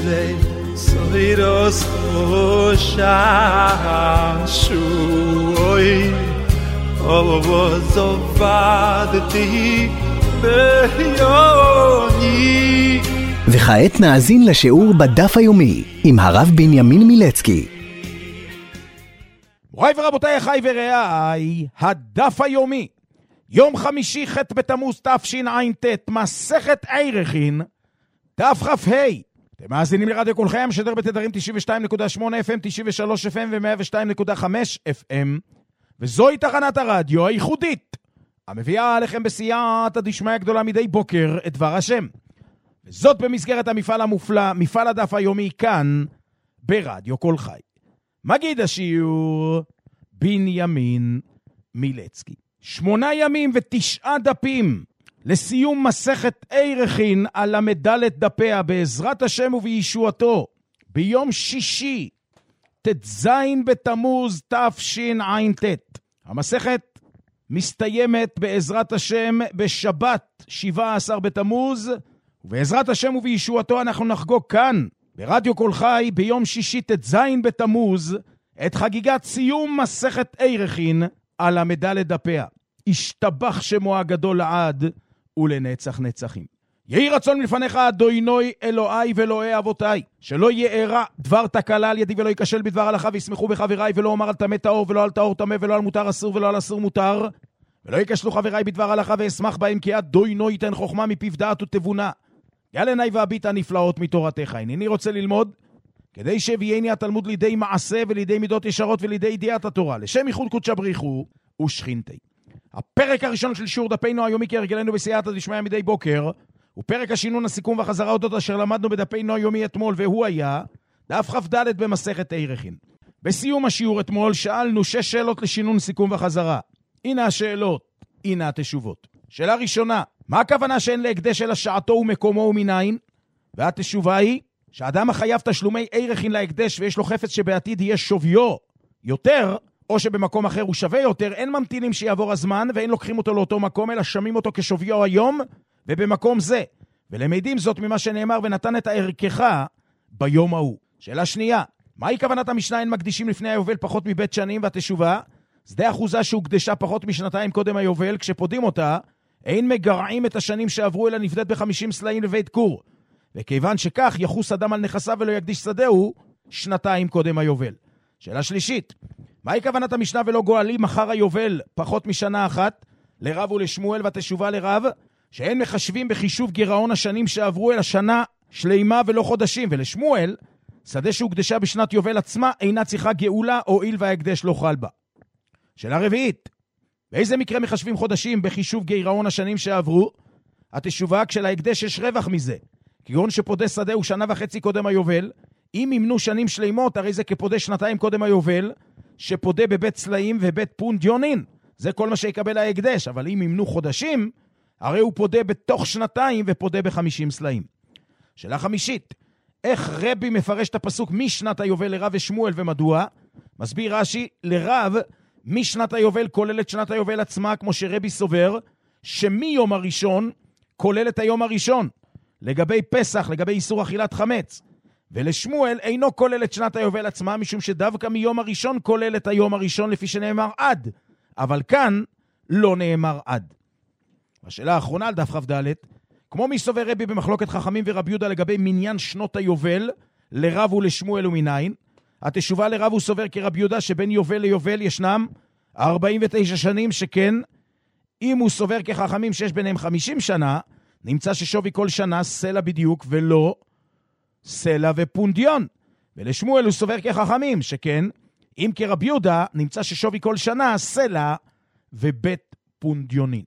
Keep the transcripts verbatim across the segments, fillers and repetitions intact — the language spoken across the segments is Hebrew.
Ede Soiros Osha Shuoi Ovo Zovadti Beyoni. וכעת נאזין לשיעור בדף היומי עם הרב בנימין מילצקי. מוריי ורבותיי, אחיי ורעיי, הדף היומי, יום חמישי ח' בתמוז תשע"ט, מסכת עירכין, דף כ"ה. אתם מאזינים לרדיו כל חי, משדר בתדרים תשעים ושתיים נקודה שמונה אף אם, תשעים ושלוש אף אם ו-מאה ושתיים נקודה חמש אף אם, וזוהי תחנת הרדיו הייחודית המביאה עליכם בסייעתא דשמיא גדולה מדי בוקר את דבר השם, וזאת במסגרת המפעל המופלא, מפעל הדף היומי, כאן ברדיו כל חי. מגיד השיעור בנימין מילצקי. שמונה ימים ותשעה דפים לסיום מסכת עירכין על המדלת דפיה, בעזרת השם ובישועתו, ביום שישי ט"ז בתמוז תשע"ט. המסכת מסתיימת בעזרת השם בשבת שבעה עשר בתמוז, ובעזרת השם ובישועתו אנחנו נחגוג כאן ברדיו כל חי ביום שישי ט"ז בתמוז את חגיגת סיום מסכת עירכין על המדלת דפיה. השתבח שמו הגדול לעד ולנצח נצחים. יהי רצון מלפניך אדוני אלוהי ואלוהי אבותיי, שלא יארע דבר תקלה על ידי ולא ייכשל בדבר הלכה, וישמחו בחבריי, ולא אומר על טמא טהור ולא על טהור טמא, ולא על מותר אסור ולא על אסור מותר, ולא ייכשלו חבריי בדבר הלכה, ואשמח בהם, כי אדוני ייתן חוכמה מפיו דעת ותבונה. יעלני והביט הנפלאות מתורתך. הנני רוצה ללמוד כדי שהביאני התלמוד לידי מעשה ולידי מידות ישרות ולידי ידיעת התורה, לשם ייחוד קודשא בריחו ושכינתי. הפרק הראשון של שיעור דפינו היומי כהרגלנו בסייעתא דשמיא מדי בוקר, הוא פרק השינון, הסיכום והחזרה אודות אשר למדנו בדפינו היומי אתמול, והוא היה דף כ"ד במסכת עירכין. בסיום השיעור אתמול שאלנו שש שאלות לשינון, סיכום וחזרה. הנה השאלות, הנה התשובות. שאלה ראשונה, מה הכוונה שאין להקדש אלא שעתו ומקומו ומנין? והתשובה היא שאדם החייב תשלומי עירכין להקדש ויש לו חפץ שבעתיד יהיה שוויו יותר, או שבמקום אחר הוא שווה יותר, אין ממתינים שיעבור הזמן ואין לוקחים אותו לאותו מקום, אלא שמים אותו כשוויו היום ובמקום זה. ולמדים זאת ממה שנאמר, ונתן את הערכך ביום ההוא. שאלה שנייה, מהי כוונת המשנה אין מקדישים לפני היובל פחות מבית שנים? והתשובה, שדה אחוזה שהוקדשה פחות משנתיים קודם היובל, כשפודים אותה, אין מגרעים את השנים שעברו אלא נפדת בחמישים סלעים לבית קור. וכיוון שכך יחוס אדם על נכסיו ולא יקדיש שדהו שנתיים קודם היובל. שאלה שלישית, מהי כוונת המשנה ולא גואלים מחר היובל פחות משנה אחת? לרב ולשמואל, והתשובה לרב, שאין מחשבים בחישוב גירעון השנים שעברו אלא שנה שלימה ולא חודשים, ולשמואל, שדה שהוקדשה בשנת יובל עצמה אינה צריכה גאולה, הואיל וההקדש לא חל בה. שאלה רביעית, באיזה מקרה מחשבים חודשים בחישוב גירעון השנים שעברו? התשובה, כשלהקדש יש רווח מזה, כגון שפודה שדה הוא שנה וחצי קודם היובל, אם ימנו שנים שלימות, הרי זה כפודה שנתיים קודם היובל, שפודה בבית סלעים ובית פונדיונין, זה כל מה שיקבל ההקדש. אבל אם ימנו חודשים, הרי הוא פודה בתוך שנתיים ופודה בחמישים סלעים. שאלה חמישית, איך רבי מפרש את הפסוק משנת היובל לרב ושמואל ומדוע? מסביר רש"י, לרב משנת היובל כולל את שנת היובל עצמה, כמו שרבי סובר שמיום הראשון כולל את היום הראשון, לגבי פסח, לגבי איסור אכילת חמץ. ולשמואל אינו כולל את שנת היובל עצמה, משום שדווקא מיום הראשון כולל את היום הראשון, לפי שנאמר עד, אבל כאן לא נאמר עד. השאלה האחרונה על דף כ"ד, כמו מי סובר רבי במחלוקת חכמים ורבי יהודה לגבי מניין שנות היובל לרב ולשמואל ומנין? התשובה, לרב הוא סובר כרבי יהודה שבין יובל ליובל ישנם ארבעים ותשע שנים, שכן אם הוא סובר כחכמים שיש ביניהם חמישים שנה, נמצא ששווי כל שנה סלע בדיוק ולא סלע ופונדיון. ולשמואל הוא סובר כחכמים, שכן אם כרבי יהודה נמצא ששווי כל שנה סלע ובית פונדיונין.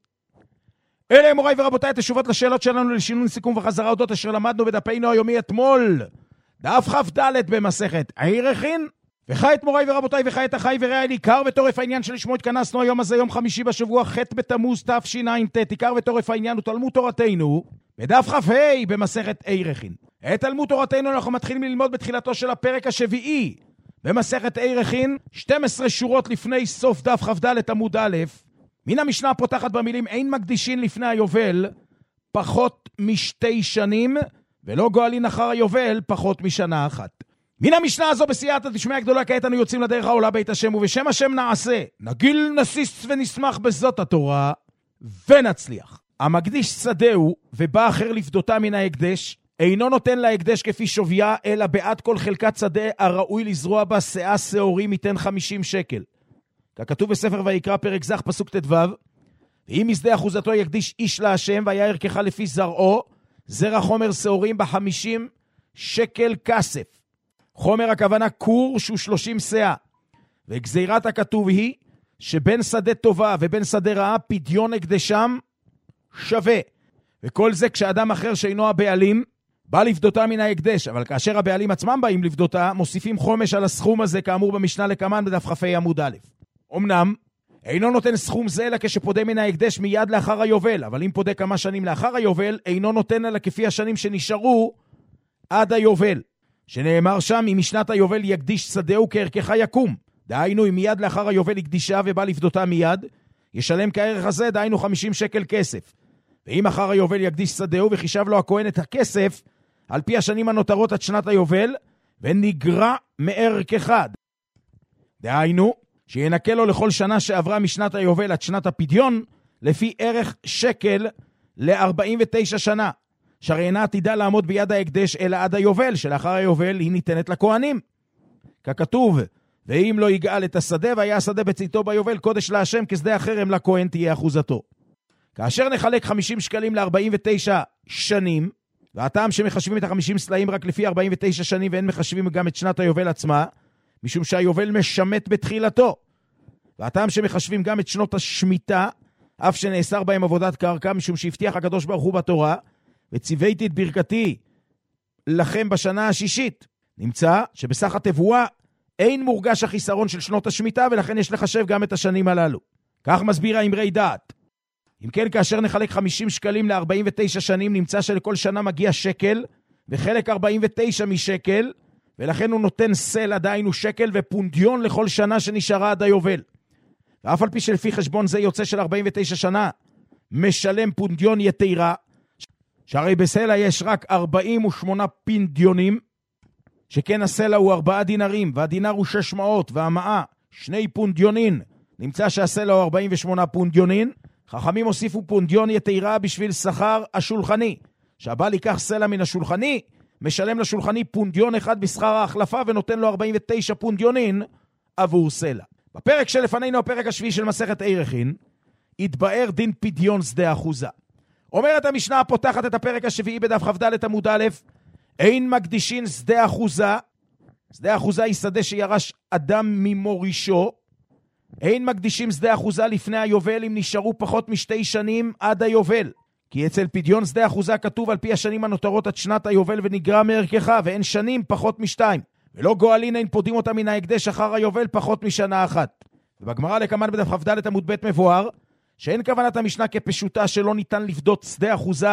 אלה מוריי ורבותיי התשובות לשאלות שלנו לשינון, סיכום וחזרה אודות אשר למדנו בדפינו היומי אתמול, דף כ"ד במסכת עירכין. וכעת מוריי ורבותיי, וכעת אחיי ורעיי, עיקר ותורף העניין שלשמו התכנסנו היום הזה, יום חמישי בשבוע ח' בתמוז תשע"ט. עיקר ותורף העניין הוא תלמוד תורתנו בדף כ"ה במסכת עירכין. את תלמוד תורתנו אנחנו מתחילים ללמוד בתחילתו של הפרק השביעי במסכת עירכין, שתים עשרה שורות לפני סוף דף כ"ד עמוד א'. מן המשנה פותחת במילים אין מקדישין לפני היובל פחות משתי שנים, ולא גואלין אחר היובל פחות משנה אחת. מן המשנה הזו בסייעתא דשמיא גדולה, כעת אנו יוצאים לדרך העולה בית השם, ובשם השם נעשה, נגיל נסיס ונשמח בזאת התורה, ונצליח. המקדיש שדהו ובא אחר לפדותה מן ההקדש, אינו נותן להקדש כפי שוויה, אלא בעד כל חלקת שדה הראוי לזרוע בה שאה שעורים ייתן חמישים שקל. ככתוב בספר ויקרא פרק זך פסוק תדו, ואם משדה אחוזתו יקדיש איש להשם, והיה ערכך לפי זרעו, זרע חומר שעורים בחמישים שקל כסף. חומר הכוונה קור שהוא שלושים שאה. וגזירת הכתוב היא, שבין שדה טובה ובין שדה רעה, פדיון הקדשם שווה. וכל זה כשאדם אחר שאינו הבעלים, בא לפדותה מן ההקדש, אבל כאשר הבעלים עצמם באים לפדותה, מוסיפים חומש על הסכום הזה, כאמור במשנה לקמן בדף כ"ה עמוד א'. אמנם, אינו נותן סכום זה אלא כשפודה מן ההקדש מיד לאחר היובל, אבל אם פודה כמה שנים לאחר היובל, אינו נותן אלא כפי השנים שנשארו עד היובל. שנאמר שם, אם משנת היובל יקדיש שדהו כערכך יקום. דהיינו, אם מיד לאחר היובל יקדישה ובא לפדותה מיד, ישלם כערך הזה, דהיינו חמישים שקל כסף. ואם אחר היובל יקדיש שדהו וחישב לו הכהן את הכסף, על פי השנים הנותרות עד שנת היובל, ונגרע מערך אחד. דהיינו, שינקה לו לכל שנה שעברה משנת היובל עד שנת הפדיון, לפי ערך שקל ל-ארבעים ותשע שנה. שהרי אינה עתידה לעמוד ביד ההקדש, אלא עד היובל, שלאחר היובל היא ניתנת לכהנים. ככתוב, ואם לא יגאל את השדה, והיה השדה בצאתו ביובל, קודש להשם, כשדה החרם לכהן תהיה אחוזתו. כאשר נחלק חמישים שקלים ל-ארבעים ותשע שנים, והטעם שמחשבים את ה-חמישים סלעים רק לפי ארבעים ותשע שנים, ואין מחשבים גם את שנת היובל עצמה, משום שהיובל משמת בתחילתו. והטעם שמחשבים גם את שנות השמיטה, אף שנאסר בהם עבודת קרקע, משום שהבטיח הקדוש ברוך הוא בתורה, וציוויתי את ברכתי לכם בשנה השישית. נמצא שבסך התבואה אין מורגש החיסרון של שנות השמיטה, ולכן יש לחשב גם את השנים הללו. כך מסביר האמרי דעת. אם כן, כאשר נחלק חמישים שקלים ל-ארבעים ותשע שנים, נמצא שלכל שנה מגיע שקל, וחלק ארבעים ותשע משקל, ולכן הוא נותן סל עדיין הוא שקל ופונדיון לכל שנה שנשארה עד היובל. ואף על פי שלפי חשבון זה יוצא של ארבעים ותשע שנה, משלם פונדיון יתירה, שהרי בסלע יש רק ארבעים ושמונה פונדיונים, שכן הסלע הוא ארבעה דינרים, והדינר הוא שש מאות, והמאה שני פונדיונין. נמצא שהסלע הוא ארבעים ושמונה פונדיונין, חכמים הוסיפו פונדיון יתירה בשביל שכר השולחני. שהבא לקח סלע מן השולחני, משלם לשולחני פונדיון אחד בשכר ההחלפה, ונותן לו ארבעים ותשע פונדיונין עבור סלע. בפרק שלפנינו, הפרק השביעי של מסכת עירכין, התבאר דין פדיון שדה אחוזה. אומרת המשנה הפותחת את הפרק השביעי בדף כ"ד עמוד א', אין מקדישין שדה אחוזה. שדה אחוזה היא שדה שירש אדם ממורישו. אין מקדישים שדה אחוזה לפני היובל אם נשארו פחות משתי שנים עד היובל. כי אצל פדיון שדה אחוזה כתוב על פי השנים הנותרות עד שנת היובל ונגרע מערכך, ואין שנים פחות משתיים. ולא גואלין אין פודים אותה מן ההקדש אחר היובל פחות משנה אחת. ובגמרא לקמן בדף כ"ד עמוד ב' מבואר, שאין כוונת המשנה כפשוטה שלא ניתן לפדות שדה אחוזה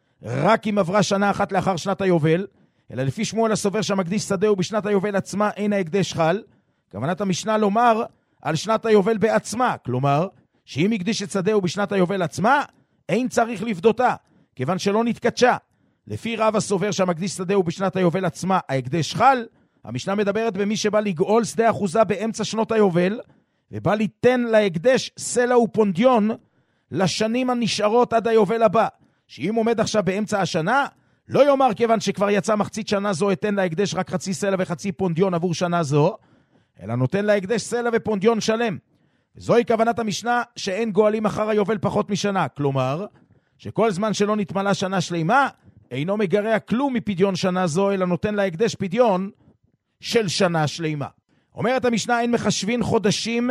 רק אם עברה שנה אחת לאחר שנת היובל, אלא לפי שמואל הסובר שהמקדיש שדהו בשנת היובל עצמה אין ההקדש חל. כוונת המשנה לומר על שנת היובל בעצמה, כלומר שאם הקדיש את שדהו בשנת היובל עצמה, אין צריך לפדותה, כיוון שלא נתקדשה. לפי רב הסובר שהמקדיש שדהו בשנת היובל עצמה ההקדש חל, המשנה מדברת במי שבא לגאול שדה אחוזה באמצע שנות היובל, ובא ליתן להקדש סלע ופונדיון לשנים הנשארות עד היובל הבא, שאם עומד עכשיו באמצע השנה, לא יאמר כיוון שכבר יצא מחצית שנה זו, אתן להקדש רק חצי סלע וחצי פונדיון עבור שנה זו, אלא נותן להקדש סלע ופונדיון שלם. וזוהי כוונת המשנה שאין גואלים אחר היובל פחות משנה, כלומר, שכל זמן שלא נתמלה שנה שלמה, אינו מגרע כלום מפדיון שנה זו, אלא נותן להקדש פדיון של שנה שלמה. אומרת המשנה, אין מחשבין חודשים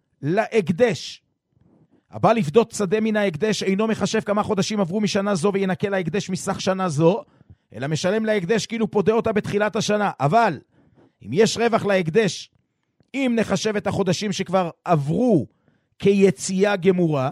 להקדש. הבא לפדות שדה מן ההקדש אינו מחשב כמה חודשים עברו משנה זו וינקה להקדש מסך שנה זו, אלא משלם להקדש כאילו פודה אותה בתחילת השנה. אבל אם יש רווח להקדש, אם נחשב את החודשים שכבר עברו כיציאה גמורה,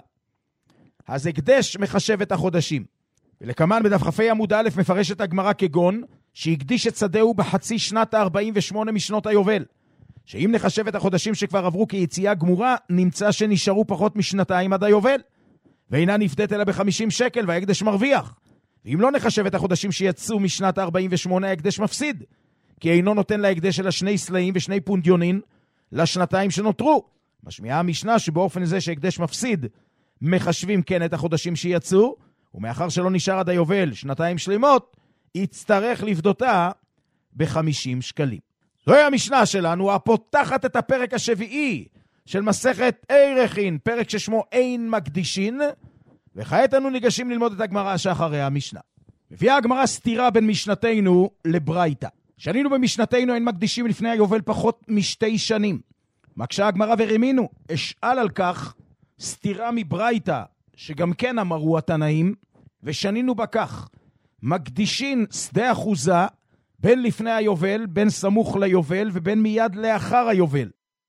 אז הקדש מחשב את החודשים. ולכמן בדף כ"ה עמוד א' מפרשת הגמרא כגון שהקדיש את שדהו בחצי שנת ה-ארבעים ושמונה משנות היובל, שאם נחשב את החודשים שכבר עברו כיציאה גמורה, נמצא שנשארו פחות משנתיים עד היובל, ואינה נפדית אלא ב-חמישים שקל, וההקדש מרוויח. ואם לא נחשב את החודשים שיצאו משנת ה-ארבעים ושמונה, ההקדש מפסיד, כי אינו נותן להקדש אלא שני סלעים ושני פונדיונין לשנתיים שנותרו. משמיעה המשנה שבאופן זה שהקדש מפסיד, מחשבים כן את החודשים שיצאו, ומאחר שלא נשאר עד היובל שנתיים שלמות, יצטרך לפדותה ב-חמישים שקלים. זוהי המשנה שלנו, הפותחת את הפרק השביעי של מסכת עירכין, פרק ששמו אין מקדישין, וכעת אנו ניגשים ללמוד את הגמרא שאחרי המשנה. מביאה הגמרא סתירה בין משנתנו לברייתא. שנינו במשנתנו אין מקדישים לפני היובל פחות משתי שנים. מקשה הגמרא ורמינו, אשאל על כך סתירה מברייתא, שגם כן אמרו התנאים, ושנינו בכך, מקדישין שדה אחוזה, בין לפני היובל, בין סמוך ליובל, ובין מיד לאחר היובל.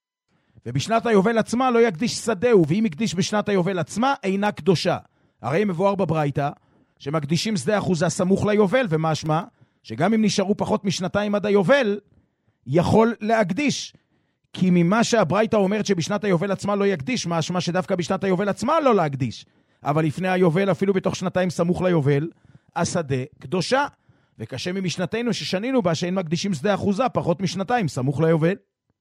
ובשנת היובל עצמה לא יקדיש שדהו, ואם יקדיש בשנת היובל עצמה, אינה קדושה. הרי מבואר בברייתא, שמקדישים שדה אחוזה סמוך ליובל, ומשמע, שגם אם נשארו פחות משנתיים עד היובל, יכול להקדיש. כי ממה שהברייתא אומרת שבשנת היובל עצמה לא יקדיש, משמע שדווקא בשנת היובל עצמה לא להקדיש. אבל לפני היובל, אפילו בתוך שנתיים סמוך ליובל, השדה קדושה. וקשה ממשנתנו ששנינו בה שאין מקדישים שדה אחוזה פחות משנתיים סמוך ליובל.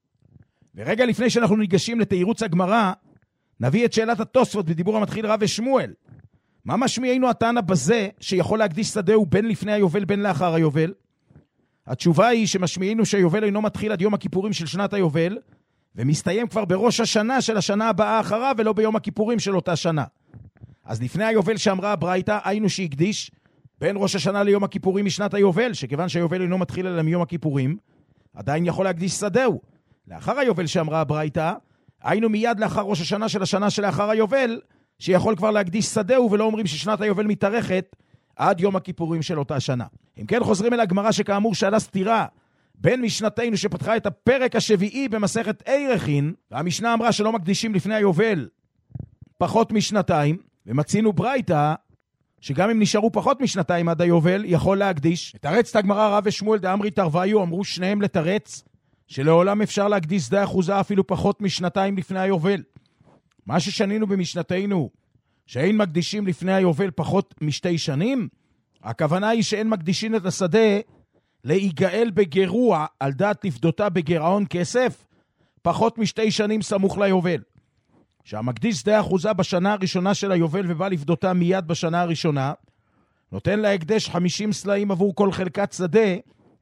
ורגע לפני שאנחנו ניגשים לתירוץ הגמרא, נביא את שאלת התוספות בדיבור המתחיל רב ושמואל. מה משמיענו התנא בזה שיכול להקדיש שדהו בין לפני היובל בין לאחר היובל? התשובה היא שמשמיענו שהיובל אינו מתחיל עד יום הכיפורים של שנת היובל, ומסתיים כבר בראש השנה של השנה הבאה אחריו ולא ביום הכיפורים של אותה שנה. אז לפני היובל שאמרה הברייתא, היינו שהקדיש בין ראש השנה ליום הכיפורים משנת היובל, שכיוון שהיובל אינו מתחיל אלא מיום הכיפורים, עדיין יכול להקדיש שדהו. לאחר היובל שאמרה הברייתא, היינו מיד לאחר ראש השנה של השנה שלאחר היובל, שיכול כבר להקדיש שדהו, ולא אומרים ששנת היובל מתארכת עד יום הכיפורים של אותה שנה. אם כן חוזרים אל הגמרא שכאמור שאלה סתירה בין משנתנו שפתחה את הפרק השביעי במסכת עירכין, והמשנה אמרה שלא מקדישים לפני היובל פחות משנתיים, ומצינו ברייתא שגם אם נשארו פחות משנתיים עד היובל, יכול להקדיש. לתרץ את הגמרא רב ושמואל דאמרי תרוויו, אמרו שניהם לתרץ, שלעולם אפשר להקדיש שדה אחוזה אפילו פחות משנתיים לפני היובל. מה ששנינו במשנתנו, שאין מקדישים לפני היובל פחות משתי שנים, הכוונה היא שאין מקדישים את השדה להיגאל בגירוע, על דעת לפדותה בגירעון כסף, פחות משתי שנים סמוך ליובל. שהמקדיש שדה אחוזה בשנה הראשונה של היובל ובא לפדותה מיד בשנה הראשונה, נותן להקדש חמישים סלעים עבור כל חלקת שדה,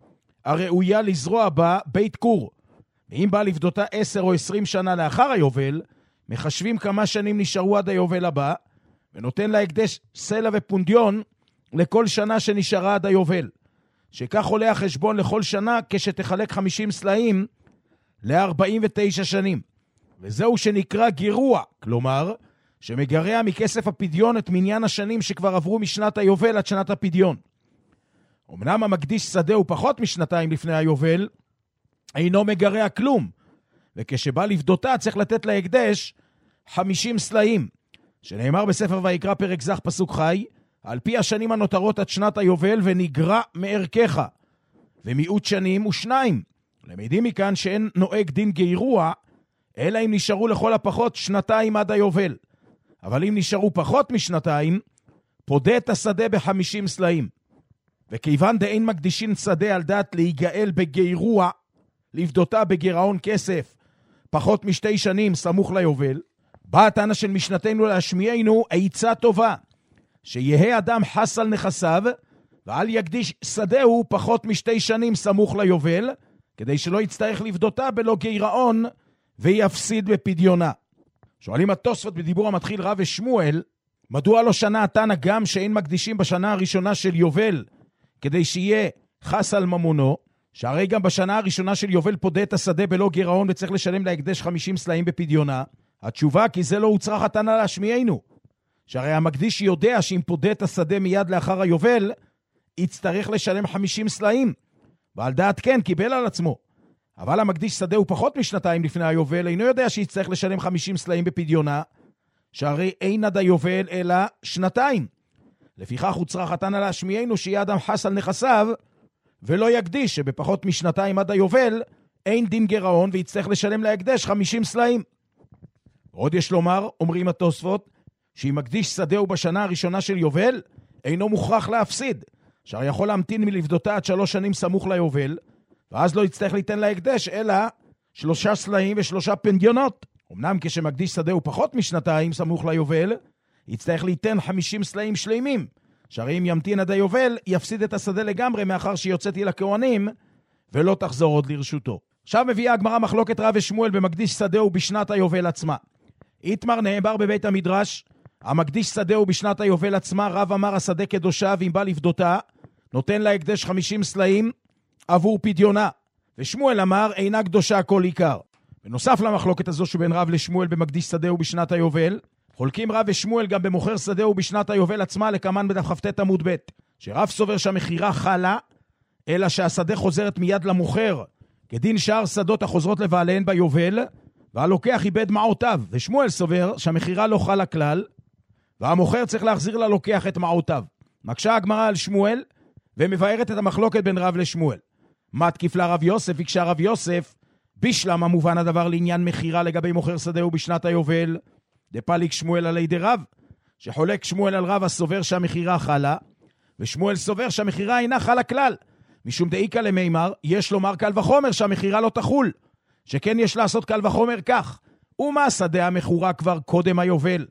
הראויה לזרוע בה בית קור. ואם בא לפדותה עשר או עשרים שנה לאחר היובל, מחשבים כמה שנים נשארו עד היובל הבא, ונותן להקדש סלע ופונדיון לכל שנה שנשארה עד היובל. שכך עולה החשבון לכל שנה כשתחלק חמישים סלעים ל-ארבעים ותשע שנים. וזהו שנקרא גירוע, כלומר, שמגרע מכסף הפדיון את מניין השנים שכבר עברו משנת היובל עד שנת הפדיון. אמנם המקדיש שדה הוא פחות משנתיים לפני היובל, אינו מגרע כלום, וכשבא לפדותה צריך לתת להקדש חמישים סלעים, שנאמר בספר ויקרא פרק זך פסוק חי, על פי השנים הנותרות עד שנת היובל ונגרע מערכך, ומיעוט שנים ושניים. למדים מכאן שאין נוהג דין גירוע, אלא אם נשארו לכל הפחות שנתיים עד היובל. אבל אם נשארו פחות משנתיים, פודה את השדה בחמישים סלעים. וכיוון דאין מקדישין שדה על דעת להיגאל בגירוע, לפדותה בגירעון כסף, פחות משתי שנים סמוך ליובל, באה התנא של משנתנו להשמיענו עצה טובה, שיהא אדם חס על נכסיו, ואל יקדיש שדהו פחות משתי שנים סמוך ליובל, כדי שלא יצטרך לפדותה בלא גירעון, ויפסיד בפדיונה. שואלים התוספות בדיבור המתחיל רב ושמואל, מדוע לא שנה התנא גם שאין מקדישים בשנה הראשונה של יובל, כדי שיהיה חס על ממונו, שהרי גם בשנה הראשונה של יובל פודה את השדה בלא גירעון וצריך לשלם להקדש חמישים סלעים בפדיונה? התשובה כי זה לא הוצרך התנא להשמיענו, שהרי המקדיש יודע שאם פודה את השדה מיד לאחר היובל, יצטרך לשלם חמישים סלעים, ועל דעת כן קיבל על עצמו. אבל המקדיש שדה הוא פחות משנתיים לפני היובל, אינו יודע שיצטרך לשלם חמישים סלעים בפדיונה, שהרי אין עד היובל אלא שנתיים. לפיכך הוצרך התנא להשמיענו שיהיה אדם חס על נכסיו, ולא יקדיש שבפחות משנתיים עד היובל, אין דין גירעון ויצטרך לשלם להקדש חמישים סלעים. עוד יש לומר, אומרים התוספות, שאם מקדיש שדהו בשנה הראשונה של יובל, אינו מוכרח להפסיד, שהרי יכול להמתין מלפדותה עד שלוש שנים סמוך ליובל, ואז לא יצטרך ליתן להקדש, אלא שלושה סלעים ושלושה פנדיונות. אמנם כשמקדיש שדה הוא פחות משנתיים סמוך ליובל, יצטרך ליתן חמישים סלעים שלמים, שהרי אם ימתין עד היובל, יפסיד את השדה לגמרי, מאחר שיוצאתי לכהנים, ולא תחזור עוד לרשותו. עכשיו מביאה הגמרא מחלוקת רב ושמואל במקדיש שדהו בשנת היובל עצמה. איתמר נאמר בבית המדרש, המקדיש שדהו בשנת היובל עצמה, רב אמר השדה קדושה, ואם בא לפדותה, נותן לה הקדש חמישים סלעים עבור פדיונה. ושמואל אמר, אינה קדושה כל עיקר. בנוסף למחלוקת הזו שבין רב לשמואל במקדיש שדהו בשנת היובל, חולקים רב ושמואל גם במוכר שדהו בשנת היובל עצמה, לקמן בדף כ"ט עמוד ב', שרב סובר שהמחירה חלה, אלא שהשדה חוזרת מיד למוכר, כדין שאר שדות החוזרות לבעליהן ביובל, והלוקח איבד מעותיו. ושמואל סובר שהמחירה לא חלה כלל, והמוכר צריך להחזיר ללוקח את מעותיו. מקשה הגמרא על שמואל, ומבארת את המחלוקת בין רב לשמואל. מה תקיף לה רב יוסף? ביקשה רב יוסף, בשלם המובן הדבר לעניין מחירה לגבי מוכר שדהו בשנת היובל, דפליק שמואל עלי דרב, שחולק שמואל על רב הסובר שהמחירה חלה, ושמואל סובר שהמחירה אינה חלה כלל, משום דאיקה למימר, יש לומר קל וחומר שהמחירה לא תחול, שכן יש לעשות קל וחומר כך, ומה השדה המחורה כבר קודם היובל,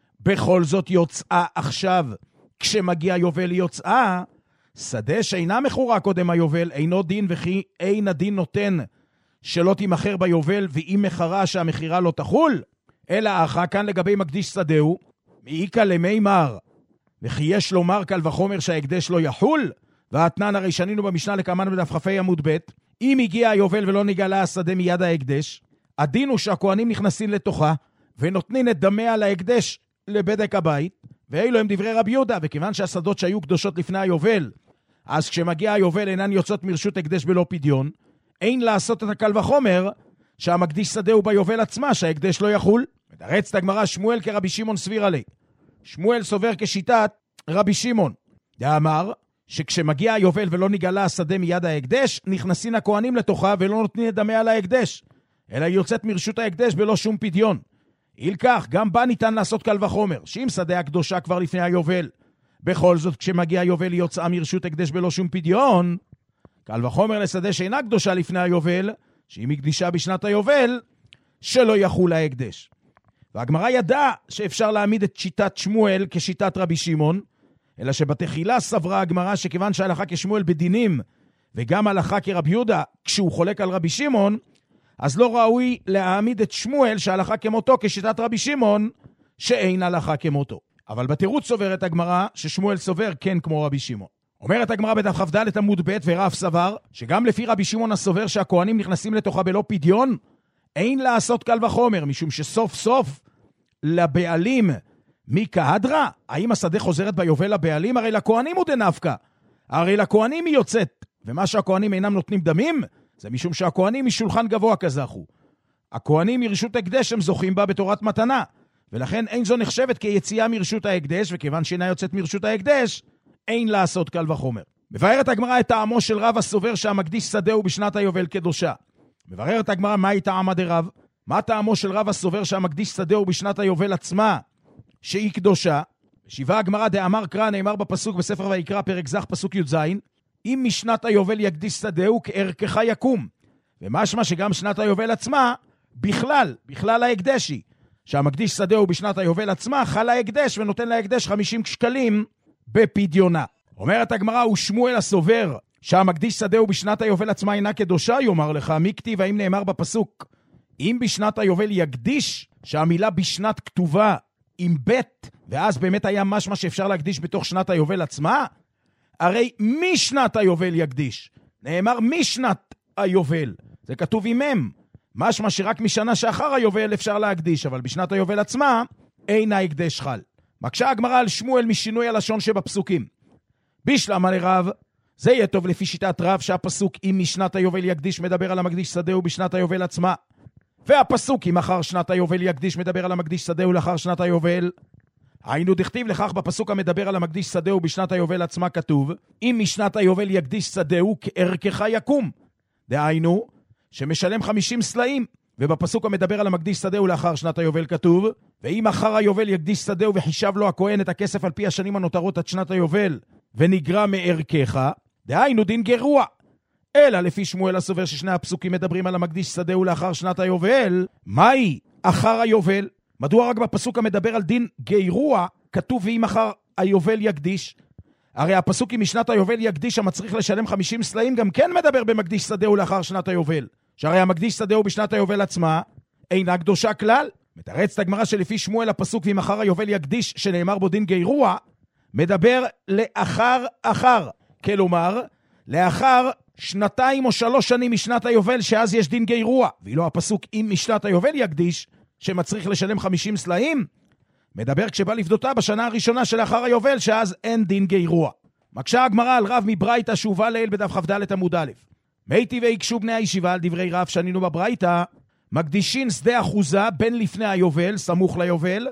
בכל זאת יוצאה עכשיו, כשמגיע יובל יוצאה, שדה שאינה מחורה קודם היובל, אינו דין וכי אין הדין נותן, שלא תימחר ביובל, ואם מחרה שהמחירה לא תחול, אלא אחר כאן לגבי מקדיש שדהו, מאיקה למימר, וכי יש לומר קל וחומר שההקדש לא יחול, והתנן הרי שנינו במשנה לקמן בדף כ"ה עמוד ב', אם הגיע היובל ולא נגלה השדה מיד ההקדש, הדין הוא שהכהנים נכנסים לתוכה, ונותנים את דמיה להקדש לבדק הבית, ואילו הם דברי רבי יהודה, וכיוון שהשדות שהיו קדושות לפני היובל, אז כשמגיע היובל אינן יוצאות מרשות הקדש בלא פדיון, אין לעשות את הקל וחומר, שהמקדיש שדהו ביובל עצמה, שההקדש לא יחול. מתרץ את הגמרא שמואל כרבי שמעון סביר עלי. שמואל סובר כשיטת רבי שמעון. דאמר שכשמגיע היובל ולא נגלה השדה מיד ההקדש, נכנסים הכהנים לתוכה ולא נותנים את דמיה להקדש, אלא יוצאת מרשות ההקדש בלא שום פדיון. איל כך, גם בה ניתן לעשות קל וחומר, שאם שדה הקדושה כבר לפני היובל, בכל זאת כשמגיע היובל היא יוצאה מרשות הקדש בלא שום פדיון, קל וחומר לשדה שאינה קדושה לפני היובל, שאם היא קדישה בשנת היובל, שלא יחול ההקדש. והגמרא ידעה שאפשר להעמיד את שיטת שמואל כשיטת רבי שמעון, אלא שבתחילה סברה הגמרא שכיוון שהלכה כשמואל בדינים, וגם הלכה כרבי יהודה, כשהוא חולק על רבי שמעון, אז לא ראוי להעמיד את שמואל שהלכה כמותו כשיטת רבי שמעון, שאין הלכה כמותו. אבל בתירוץ סוברת הגמרא ששמואל סובר כן כמו רבי שמעון. אומרת הגמרא בדף כ"ד עמוד ב', ורב סבר שגם לפי רבי שמעון הסובר שהכהנים נכנסים לתוכה בלא פדיון, אין לעשות קל וחומר, משום שסוף סוף לבעלים מקהדרה, האם השדה חוזרת ביובל לבעלים? הרי לכהנים הוא דנפקה, הרי לכהנים היא יוצאת, ומה שהכהנים אינם נותנים דמים, זה משום שהכהנים משולחן גבוה כזכו. הכהנים מרשות הקדש הם זוכים בה בתורת מתנה, ולכן אין זו נחשבת כיציאה מרשות ההקדש, וכיוון שאינה יוצאת מרשות ההקדש, אין לעשות קל וחומר. מבארת הגמרא את טעמו של רב הסובר שהמקדיש שדהו בשנת היובל קדושה. מבארת הגמרא מהי טעמה דרב? מה טעמו של רב הסובר שהמקדיש שדהו בשנת היובל עצמה, שהיא קדושה? שיבה הגמרא דאמר קרא, נאמר בפסוק בספר ויקרא פרק ז' פסוק י"ז, אם משנת היובל יקדיש שדהו כערכך יקום. ומשמע שגם שנת היובל עצמה, בכלל, בכלל ההקדשי, שהמקדיש שדהו בשנת היובל עצמה, חל ההקדש ונותן להקדש חמישים שקלים בפדיונה. אומרת הגמרא, הוא שמואל הסובר שהמקדיש שדהו בשנת היובל עצמה אינה קדושה, יאמר לך, מי כתיב? האם נאמר בפסוק אם בשנת היובל יקדיש, שהמילה בשנת כתובה עם בית, ואז באמת היה משמע שאפשר להקדיש בתוך שנת היובל עצמה? הרי משנת היובל יקדיש, נאמר משנת היובל, זה כתוב עם הם, משמע שרק משנה שאחר היובל אפשר להקדיש, אבל בשנת היובל עצמה אין ההקדש חל. מקשה הגמרא על שמואל משינוי הלשון שבפסוקים. בשלמה לרב, זה יהיה טוב לפי שיטת רב שהפסוק אם משנת היובל יקדיש מדבר על המקדיש שדהו בשנת היובל עצמה, והפסוק אם אחר שנת היובל יקדיש מדבר על המקדיש שדהו לאחר שנת היובל. היינו דכתיב לכך בפסוק המדבר על המקדיש שדהו בשנת היובל עצמה כתוב אם משנת היובל יקדיש שדהו כערכך יקום, דהיינו שמשלם חמישים סלעים, ובפסוק המדבר על המקדיש שדהו לאחר שנת היובל כתוב, ואם אחר היובל יקדיש שדהו וחישב לו הכהן את הכסף על פי השנים הנותרות עד שנת היובל, ונגרע מערכך, דהיינו דין גרוע. אלא לפי שמואל הסובר ששני הפסוקים מדברים על המקדיש שדהו לאחר שנת היובל, מהי אחר היובל? מדוע רק בפסוק המדבר על דין גרוע כתוב ואם אחר היובל יקדיש? הרי הפסוק עם משנת היובל יקדיש המצריך לשלם חמישים סלעים גם כן מדבר במקדיש שדהו לאחר שנת היובל. שהרי המקדיש שדהו בשנת היובל עצמה אינה קדושה כלל. מתרצת הגמרא שלפי שמואל הפסוק ואם אחר היובל יקדיש שנאמר בו דין גרוע מדבר לאחר אחר. כלומר, לאחר שנתיים או שלוש שנים משנת היובל שאז יש דין גרוע. ואילו הפסוק אם משנת היובל יקדיש שמצריך לשלם חמישים סלעים מדבר כשבא לפדותה בשנה הראשונה שלאחר היובל, שאז אין דין גרוע. מקשה הגמרא על רב מברייתא שהובא לעיל בדף כ"ד עמוד א'. מייתי ויקשו בני הישיבה על דברי רב שנינו בברייתא, מקדישין שדה אחוזה בין לפני היובל, סמוך ליובל,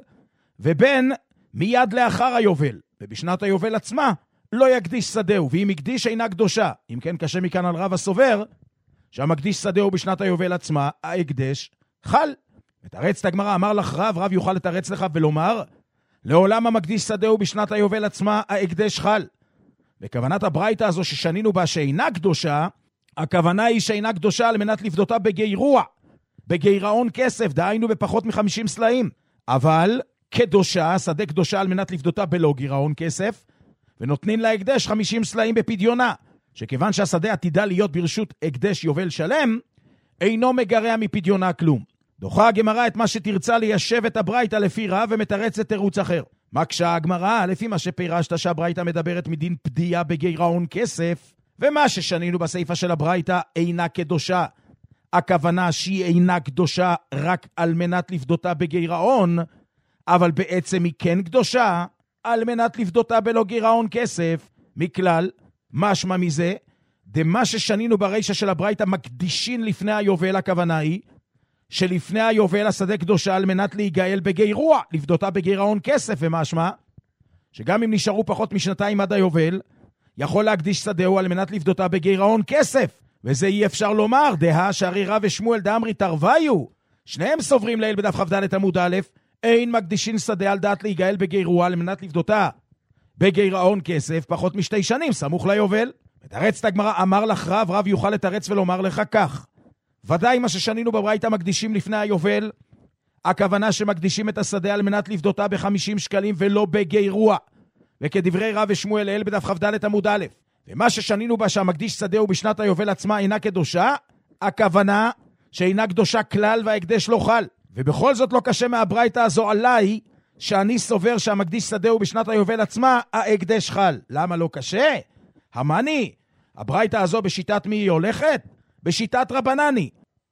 ובין מיד לאחר היובל. ובשנת היובל עצמה לא יקדיש שדהו, ואם יקדיש אינה קדושה. אם כן, קשה מכאן על רב הסובר, שהמקדיש שדהו בשנת היובל עצמה, ההקדש חל. מתרצת הגמרא, אמר לך רב, רב יוכל לתרץ לך ולומר, לעולם המקדיש שדהו בשנת היובל עצמה, ההקדש חל. וכוונת הברייתא הזו ששנינו בה שאינה קדושה, הכוונה היא שאינה קדושה על מנת לפדותה בגירוע, בגירעון כסף, דהיינו בפחות מ-חמישים סלעים. אבל קדושה, שדה קדושה על מנת לפדותה בלא גירעון כסף, ונותנים לה הקדש חמישים סלעים בפדיונה, שכיוון שהשדה עתידה להיות ברשות הקדש יובל שלם, אינו מגרע מפדיונה כלום. דוחה הגמרא את מה שתרצה ליישב את הברייתא לפי רב ומתרצת תירוץ אחר. מקשה הגמרא, לפי מה שפירשת שהברייתא מדברת מדין פדיעה בגירעון כסף, ומה ששנינו בסעיפה של הברייתא אינה קדושה. הכוונה שהיא אינה קדושה רק על מנת לפדותה בגירעון, אבל בעצם היא כן קדושה על מנת לפדותה בלא גירעון כסף. מכלל, משמע מזה, דמה ששנינו ברישה של הברייתא מקדישין לפני היובל, הכוונה היא שלפני היובל השדה קדושה על מנת להיגאל בגירוע, לפדותה בגירעון כסף, ומשמע שגם אם נשארו פחות משנתיים עד היובל, יכול להקדיש שדהו על מנת לפדותה בגירעון כסף. וזה אי אפשר לומר, דהה שהרי רב ושמואל דאמרי תרוויו, שניהם סוברים לעיל בדף כ"ד עמוד א', אין מקדישין שדה על דעת להיגאל בגירוע על מנת לפדותה בגירעון כסף פחות משתי שנים, סמוך ליובל. מתרצת הגמרא, אמר לך רב, רב יוכל לתרץ ולומר לך כך, ודאי מה ששנינו בברייתא מקדישים לפני היובל, הכוונה שמקדישים את השדה על מנת לפדותה ב-חמישים שקלים ולא בגירוע, וכדברי רב ושמואל לעיל בדף כ"ד עמוד א'. ומה ששנינו בה שהמקדיש שדהו בשנת היובל עצמה אינה קדושה, הכוונה שאינה קדושה כלל וההקדש לא חל. ובכל זאת לא קשה מהברייתא הזו עליי שאני סובר שהמקדיש שדהו בשנת היובל עצמה ההקדש חל. למה לא קשה? המני, הברייתא הזו בשיטת מי היא הולכת? בשיטת רבנני,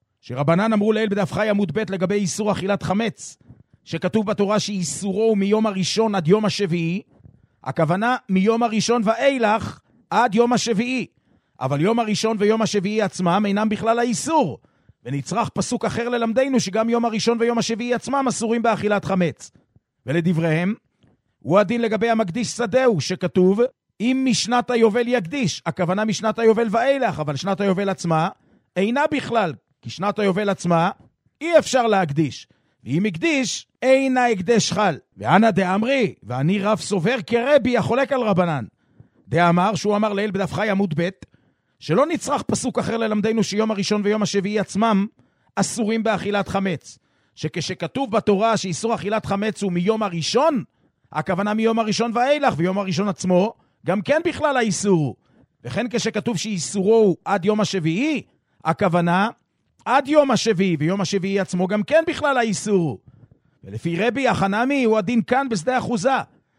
שרבנן אמרו לעיל בדף חי עמוד ב' לגבי איסור אכילת חמץ, שכתוב בתורה שאיסורו הוא מיום הראשון עד יום השביעי, הכוונה מיום הראשון ואילך עד יום השביעי, אבל יום הראשון ויום השביעי עצמם אינם בכלל האיסור, ונצרך פסוק אחר ללמדנו שגם יום הראשון ויום השביעי עצמם אסורים באכילת חמץ. ולדבריהם, הוא הדין לגבי המקדיש שדהו, שכתוב אם משנת היובל יקדיש, הכוונה משנת היובל ואילך, אבל שנת היובל עצמה אינה בכלל, כי שנת היובל עצמה אי אפשר להקדיש, ואם הקדיש אינה הקדש חל. ואנא דאמרי, ואני רב סובר כרבי החולק על רבנן, דאמר שהוא אמר לעיל בדף חי עמוד ב' שלא נצרך פסוק אחר ללמדנו שיום הראשון ויום השביעי עצמם אסורים באכילת חמץ, שכשכתוב בתורה שאיסור אכילת חמץ הוא מיום הראשון, הכוונה מיום הראשון ואילך, ויום הראשון עצמו גם כן בכלל האיסור. וכן כשכתוב שאיסורו הוא עד יום השביעי, הכוונה עד יום השביעי, ויום השביעי עצמו גם כן בכלל האיסור. ולפי רבי החנמי הוא הדין כאן בשדה אחוזה,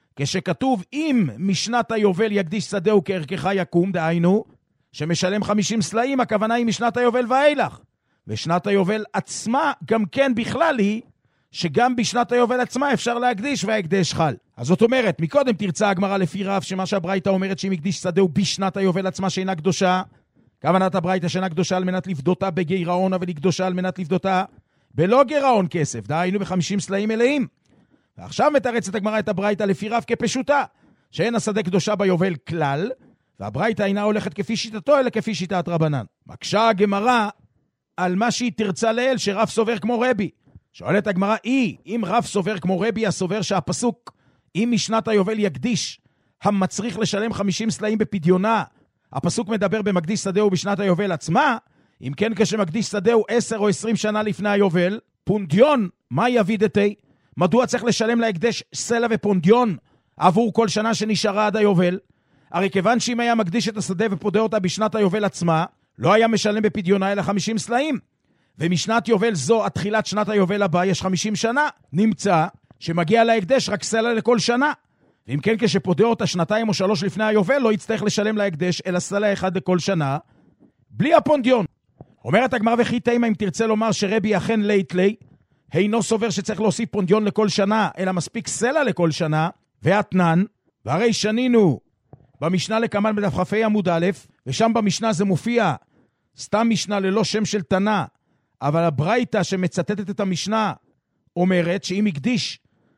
כשכתוב אם משנת היובל יקדיש שדהו כערכך יקום, דהיינו שמשלם חמישים סלעים, הכוונה היא משנת היובל ואילך. ושנת היובל עצמה גם כן בכלל היא שגם בשנת היובל עצמה אפשר להקדיש וההקדש חל. אז זאת אומרת, מקודם תרצה הגמרא לפי רב שמה שהברייתא אומרת שאם הקדיש שדהו בשנת היובל עצמה שאינה קדושה, כוונת הברייתא שאינה קדושה על מנת לפדותה בגירעון, אבל היא קדושה על מנת לפדותה בלא גירעון כסף, דהיינו ב-חמישים סלעים מלאים. ועכשיו מתרצת הגמרא את הברייתא לפי רב כפשוטה, שאין השדה קדושה ביובל כלל, והברייתא אינה הולכת כפי שיטתו אלא כפי שיטת רבנן. מקשה הגמרא על מה שהיא תרצה לאל שרב סובר כמו רבי. שואלת הגמרא, אי, אם רב סובר כמו רבי הסובר שהפסוק, אם משנת היובל יקדיש, המצריך לשלם חמישים סלעים בפדיונה, הפסוק מדבר במקדיש שדהו בשנת היובל עצמה, אם כן כשמקדיש שדהו עשר או עשרים שנה לפני היובל, פונדיון, מה יביד אתי? מדוע צריך לשלם להקדש סלע ופונדיון עבור כל שנה שנשארה עד היובל? הרי כיוון שאם היה מקדיש את השדה ופודה אותה בשנת היובל עצמה, לא היה משלם בפדיונה אלא חמישים סלעים. ומשנת יובל זו, עד תחילת שנת היובל הבא, יש חמישים שנה. נמצא שמגיע להקדש רק סלע לכל שנה. ואם כן כשפודה אותה שנתיים או שלוש לפני היובל, לא יצטרך לשלם להקדש אלא סלע אחד לכל שנה, בלי הפונדיון. אומרת הגמרא וכי תימה אם תרצה לומר שרבי אכן לית לי, אינו סובר שצריך להוסיף פונדיון לכל שנה, אלא מספיק סלע לכל שנה, והתנן, והרי שנינו במשנה לקמן בדף כ"ה עמוד א', ושם במשנה זה מופיע, סתם משנה ללא שם של תנא, אבל הברייתא שמצטטת את המשנה אומרת שאם הקדיש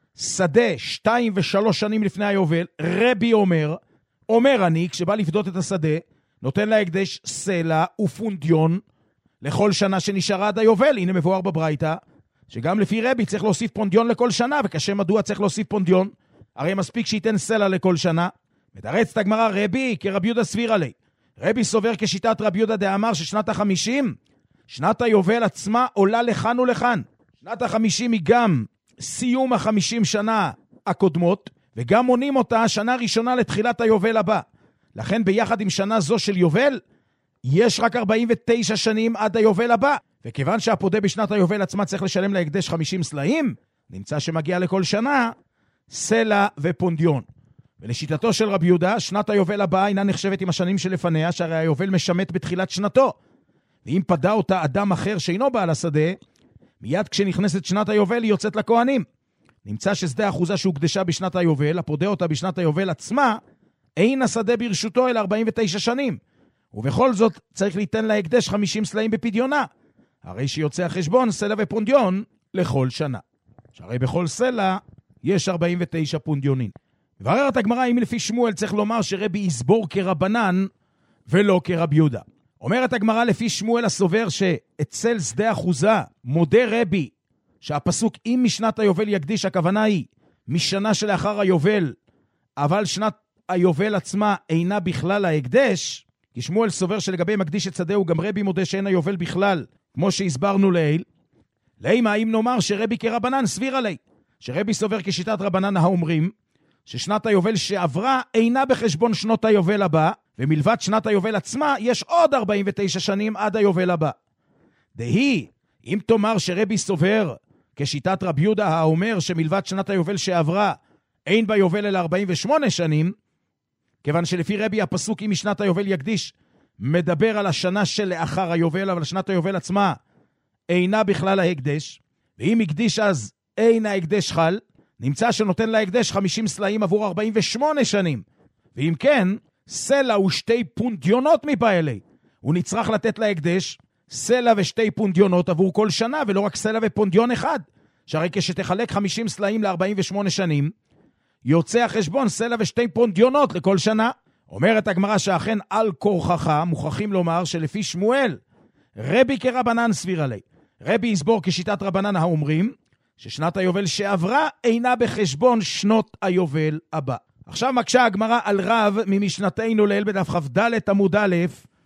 שדה שתיים ושלוש שנים לפני היובל, רבי אומר, אומר אני, כשבא לפדות את השדה, נותן להקדש סלע ופונדיון לכל שנה שנשארה עד היובל. הנה מבואר בברייתא, שגם לפי רבי צריך להוסיף פונדיון לכל שנה, וקשה מדוע צריך להוסיף פונדיון, הרי מספיק שייתן סלע לכל שנה. מתרצת הגמרא, רבי כרבי יהודה סביר עלי. רבי סובר כשיטת רבי יהודה דאמר ששנת החמישים, שנת היובל עצמה עולה לכאן ולכאן. שנת החמישים היא גם סיום החמישים שנה הקודמות, וגם מונים אותה שנה ראשונה לתחילת היובל הבא. לכן ביחד עם שנה זו של יובל, יש רק ארבעים ותשע שנים עד היובל הבא. וכיוון שהפודה בשנת היובל עצמה צריך לשלם להקדש חמישים סלעים, נמצא שמגיע לכל שנה סלע ופונדיון. ולשיטתו של רבי יהודה, שנת היובל הבאה אינה נחשבת עם השנים שלפניה, שהרי היובל משמת בתחילת שנתו. ואם פדה אותה אדם אחר שאינו בעל השדה, מיד כשנכנסת שנת היובל היא יוצאת לכהנים. נמצא ששדה אחוזה שהוקדשה בשנת היובל, הפודה אותה בשנת היובל עצמה, אין השדה ברשותו אלא ארבעים ותשע שנים. ובכל זאת צריך ליתן להקדש חמישים סלעים בפדיונה. הרי שיוצא החשבון סלע ופונדיון לכל שנה. שהרי בכל סלע יש ארבעים ותשע פונדיונים. מבררת הגמרא אם לפי שמואל צריך לומר שרבי יסבור כרבנן ולא כרבי יהודה. אומרת הגמרא לפי שמואל הסובר שאצל שדה אחוזה מודה רבי שהפסוק אם משנת היובל יקדיש, הכוונה היא משנה שלאחר היובל, אבל שנת היובל עצמה אינה בכלל ההקדש, כי שמואל סובר שלגבי מקדיש את שדהו גם רבי מודה שאין היובל בכלל, כמו שהסברנו לעיל. לימה אם נאמר שרבי כרבנן סביר עלי, שרבי סובר כשיטת רבנן האומרים ששנת היובל שעברה אינה בחשבון שנות היובל הבא, ומלבד שנת היובל עצמה יש עוד ארבעים ותשע שנים עד היובל הבא. דהי, אם תאמר שרבי סובר כשיטת רבי יהודה האומר שמלבד שנת היובל שעברה אין ביובל אלא ארבעים ושמונה שנים, כיוון שלפי רבי הפסוק אם משנת היובל יקדיש מדבר על השנה שלאחר היובל, אבל שנת היובל עצמה אינה בכלל ההקדש, ואם הקדיש אז אין ההקדש חל, נמצא שנותן להקדש חמישים סלעים עבור ארבעים ושמונה שנים. ואם כן, סלע ושתי פונדיונות מבעלי. הוא נצטרך לתת להקדש סלע ושתי פונדיונות עבור כל שנה, ולא רק סלע ופונדיון אחד. שהרי כשתחלק חמישים סלעים ל-ארבעים ושמונה שנים, יוצא החשבון סלע ושתי פונדיונות לכל שנה. אומרת הגמרא שאכן על כורחך, מוכרחים לומר שלפי שמואל, רבי כרבנן סביר עלי. רבי יסבור כשיטת רבנן האומרים, ששנת היובל שעברה אינה בחשבון שנות היובל הבא. עכשיו מקשה הגמרא על רב ממשנתנו לעיל בדף כ"ד עמוד א',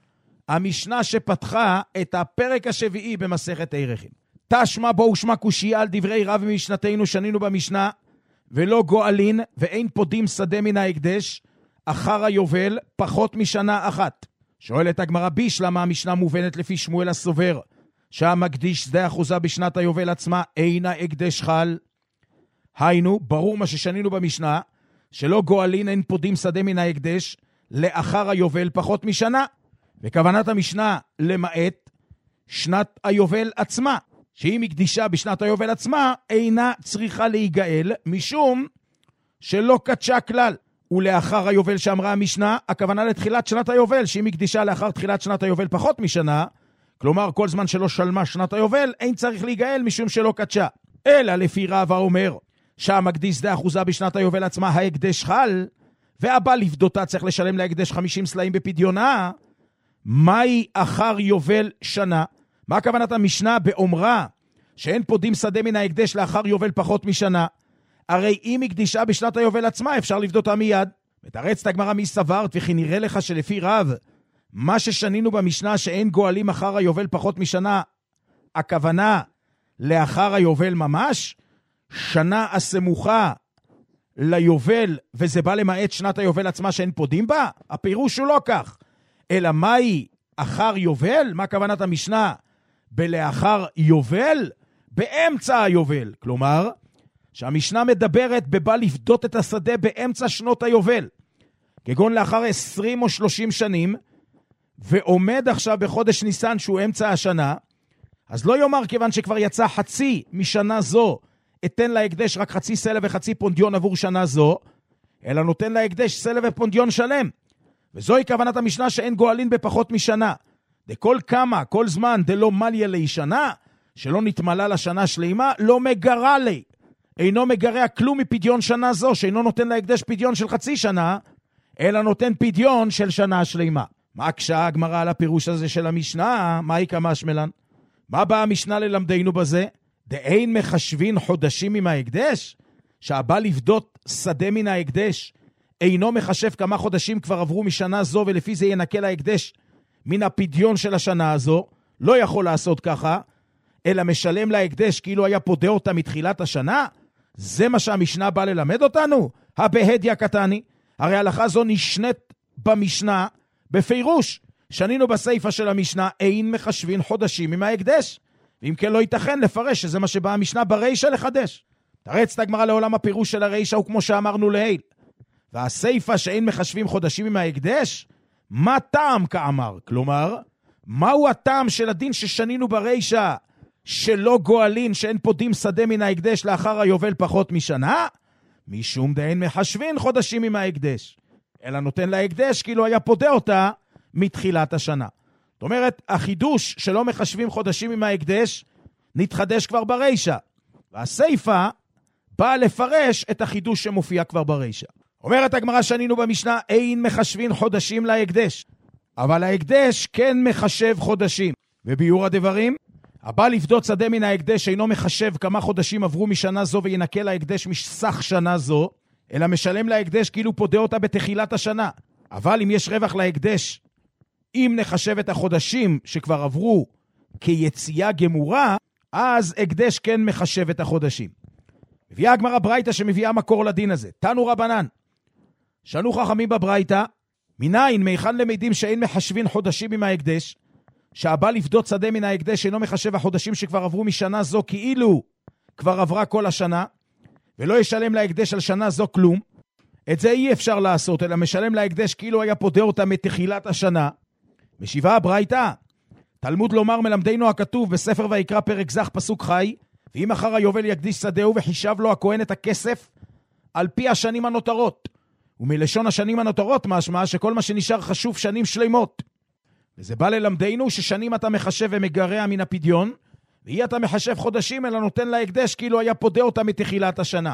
המשנה שפתחה את הפרק השביעי במסכת עירכים. תשמע בו ושמע קושיה על דברי רב ממשנתנו שנינו במשנה, ולא גואלין ואין פודים שדה מן ההקדש, אחר היובל פחות משנה אחת. שואלת הגמרא בישלמה המשנה מובנת לפי שמואל הסובר, שהמקדיש שדה אחוזה בשנת היובל עצמה אינה הקדש חל. היינו, ברור מה ששנינו במשנה, שלא גואלין אין פודים שדה מן ההקדש לאחר היובל פחות משנה. וכוונת המשנה למעט שנת היובל עצמה, שהיא מקדישה בשנת היובל עצמה, אינה צריכה להיגאל, משום שלא קדשה כלל. ולאחר היובל שאמרה המשנה, הכוונה לתחילת שנת היובל, שהיא מקדישה לאחר תחילת שנת היובל פחות משנה, כלומר כל זמן שלא שלמה שנת היובל, אין צריך להיגאל משום שלא קדשה. אלא לפי רב האומר, שהמקדיש שדה אחוזה בשנת היובל עצמה ההקדש חל, והבא לפדותה צריך לשלם להקדש חמישים סלעים בפדיונה, מהי אחר יובל שנה? מה כוונת המשנה באומרה שאין פודים שדה מן ההקדש לאחר יובל פחות משנה? הרי אם הקדישה בשנת היובל עצמה, אפשר לבדותה מיד. מתרצת הגמרא מי סברת, וכי נראה לך שלפי רב, מה ששנינו במשנה שאין גואלים אחר היובל פחות משנה, הכוונה לאחר היובל ממש, שנה הסמוכה ליובל, וזה בא למעט שנת היובל עצמה שאין פודים בה? הפירוש הוא לא כך. אלא מהי אחר יובל? מה כוונת המשנה בלאחר יובל? באמצע היובל. כלומר, שהמשנה מדברת בבא לפדות את השדה באמצע שנות היובל. כגון לאחר עשרים או שלושים שנים, ועומד עכשיו בחודש ניסן שהוא אמצע השנה, אז לא יאמר כיוון שכבר יצא חצי משנה זו, אתן להקדש רק חצי סלע וחצי פונדיון עבור שנה זו, אלא נותן להקדש סלע ופונדיון שלם. וזוהי כוונת המשנה שאין גואלין בפחות משנה. דכל כמה, כל זמן, דלא מליה לי שנה, שלא נתמלה לשנה שלימה, לא מגרה לי. אינו מגרע כלום מפדיון שנה זו, שאינו נותן להקדש פדיון של חצי שנה, אלא נותן פדיון של שנה שלימה. מה הקשה הגמרא על הפירוש הזה של המשנה? מה היא כמה שמלן? מה באה המשנה ללמדנו בזה? דאין מחשבין חודשים עם ההקדש? שהבא לבדות שדה מן ההקדש, אינו מחשב כמה חודשים כבר עברו משנה זו, ולפי זה ינקה להקדש מן הפדיון של השנה הזו, לא יכול לעשות ככה, אלא משלם להקדש כאילו היה פודה אותה מתחילת השנה? זה מה שהמשנה בא ללמד אותנו? הבהדיה קטני. הרי ההלכה זו נשנית במשנה בפירוש. שנינו בסייפה של המשנה, אין מחשבין חודשים עם ההקדש. ואם כן לא ייתכן לפרש שזה מה שבא המשנה ברישה לחדש. תרצת הגמרא לעולם הפירוש של הרישה הוא כמו שאמרנו לעיל. והסייפה שאין מחשבים חודשים עם ההקדש, מה טעם כאמר? כלומר, מהו הטעם של הדין ששנינו ברישה שלא גואלין שאין פודים שדה מן ההקדש לאחר היובל פחות משנה? משום דאין מחשבין חודשים עם ההקדש, אלא נותן להקדש כאילו היה פודה אותה מתחילת השנה. זאת אומרת, החידוש שלא מחשבים חודשים עם ההקדש נתחדש כבר ברישה, והסייפה באה לפרש את החידוש שמופיע כבר ברישה. אומרת הגמרא שנינו במשנה, אין מחשבים חודשים להקדש, אבל ההקדש כן מחשב חודשים. וביור הדברים, הבא לפדות שדה מן ההקדש אינו מחשב כמה חודשים עברו משנה זו וינקה להקדש מסך שנה זו, אלא משלם להקדש כאילו פודה אותה בתחילת השנה. אבל אם יש רווח להקדש, אם נחשב את החודשים שכבר עברו כיציאה גמורה, אז הקדש כן מחשב את החודשים. מביאה הגמרא ברייתא שמביאה מקור לדין הזה. תנו רבנן, שנו חכמים בברייתא, מניין מיכן למדים שאין מחשבין חודשים עם ההקדש, שהבא לפדות שדה מן ההקדש אינו מחשב החודשים שכבר עברו משנה זו כאילו כבר עברה כל השנה, ולא ישלם להקדש על שנה זו כלום. את זה אי אפשר לעשות, אלא משלם להקדש כאילו היה פודה אותה מתחילת השנה. משיבה הברייתא, תלמוד לומר מלמדנו הכתוב בספר ויקרא פרק זך פסוק חי, ואם אחר היובל יקדיש שדהו וחישב לו הכהן את הכסף על פי השנים הנותרות. ומלשון השנים הנותרות משמע שכל מה שנשאר חשוב שנים שלמות. וזה בא ללמדנו ששנים אתה מחשב ומגרע מן הפדיון, ואי אתה מחשב חודשים אלא נותן להקדש כאילו היה פודה אותה מתחילת השנה.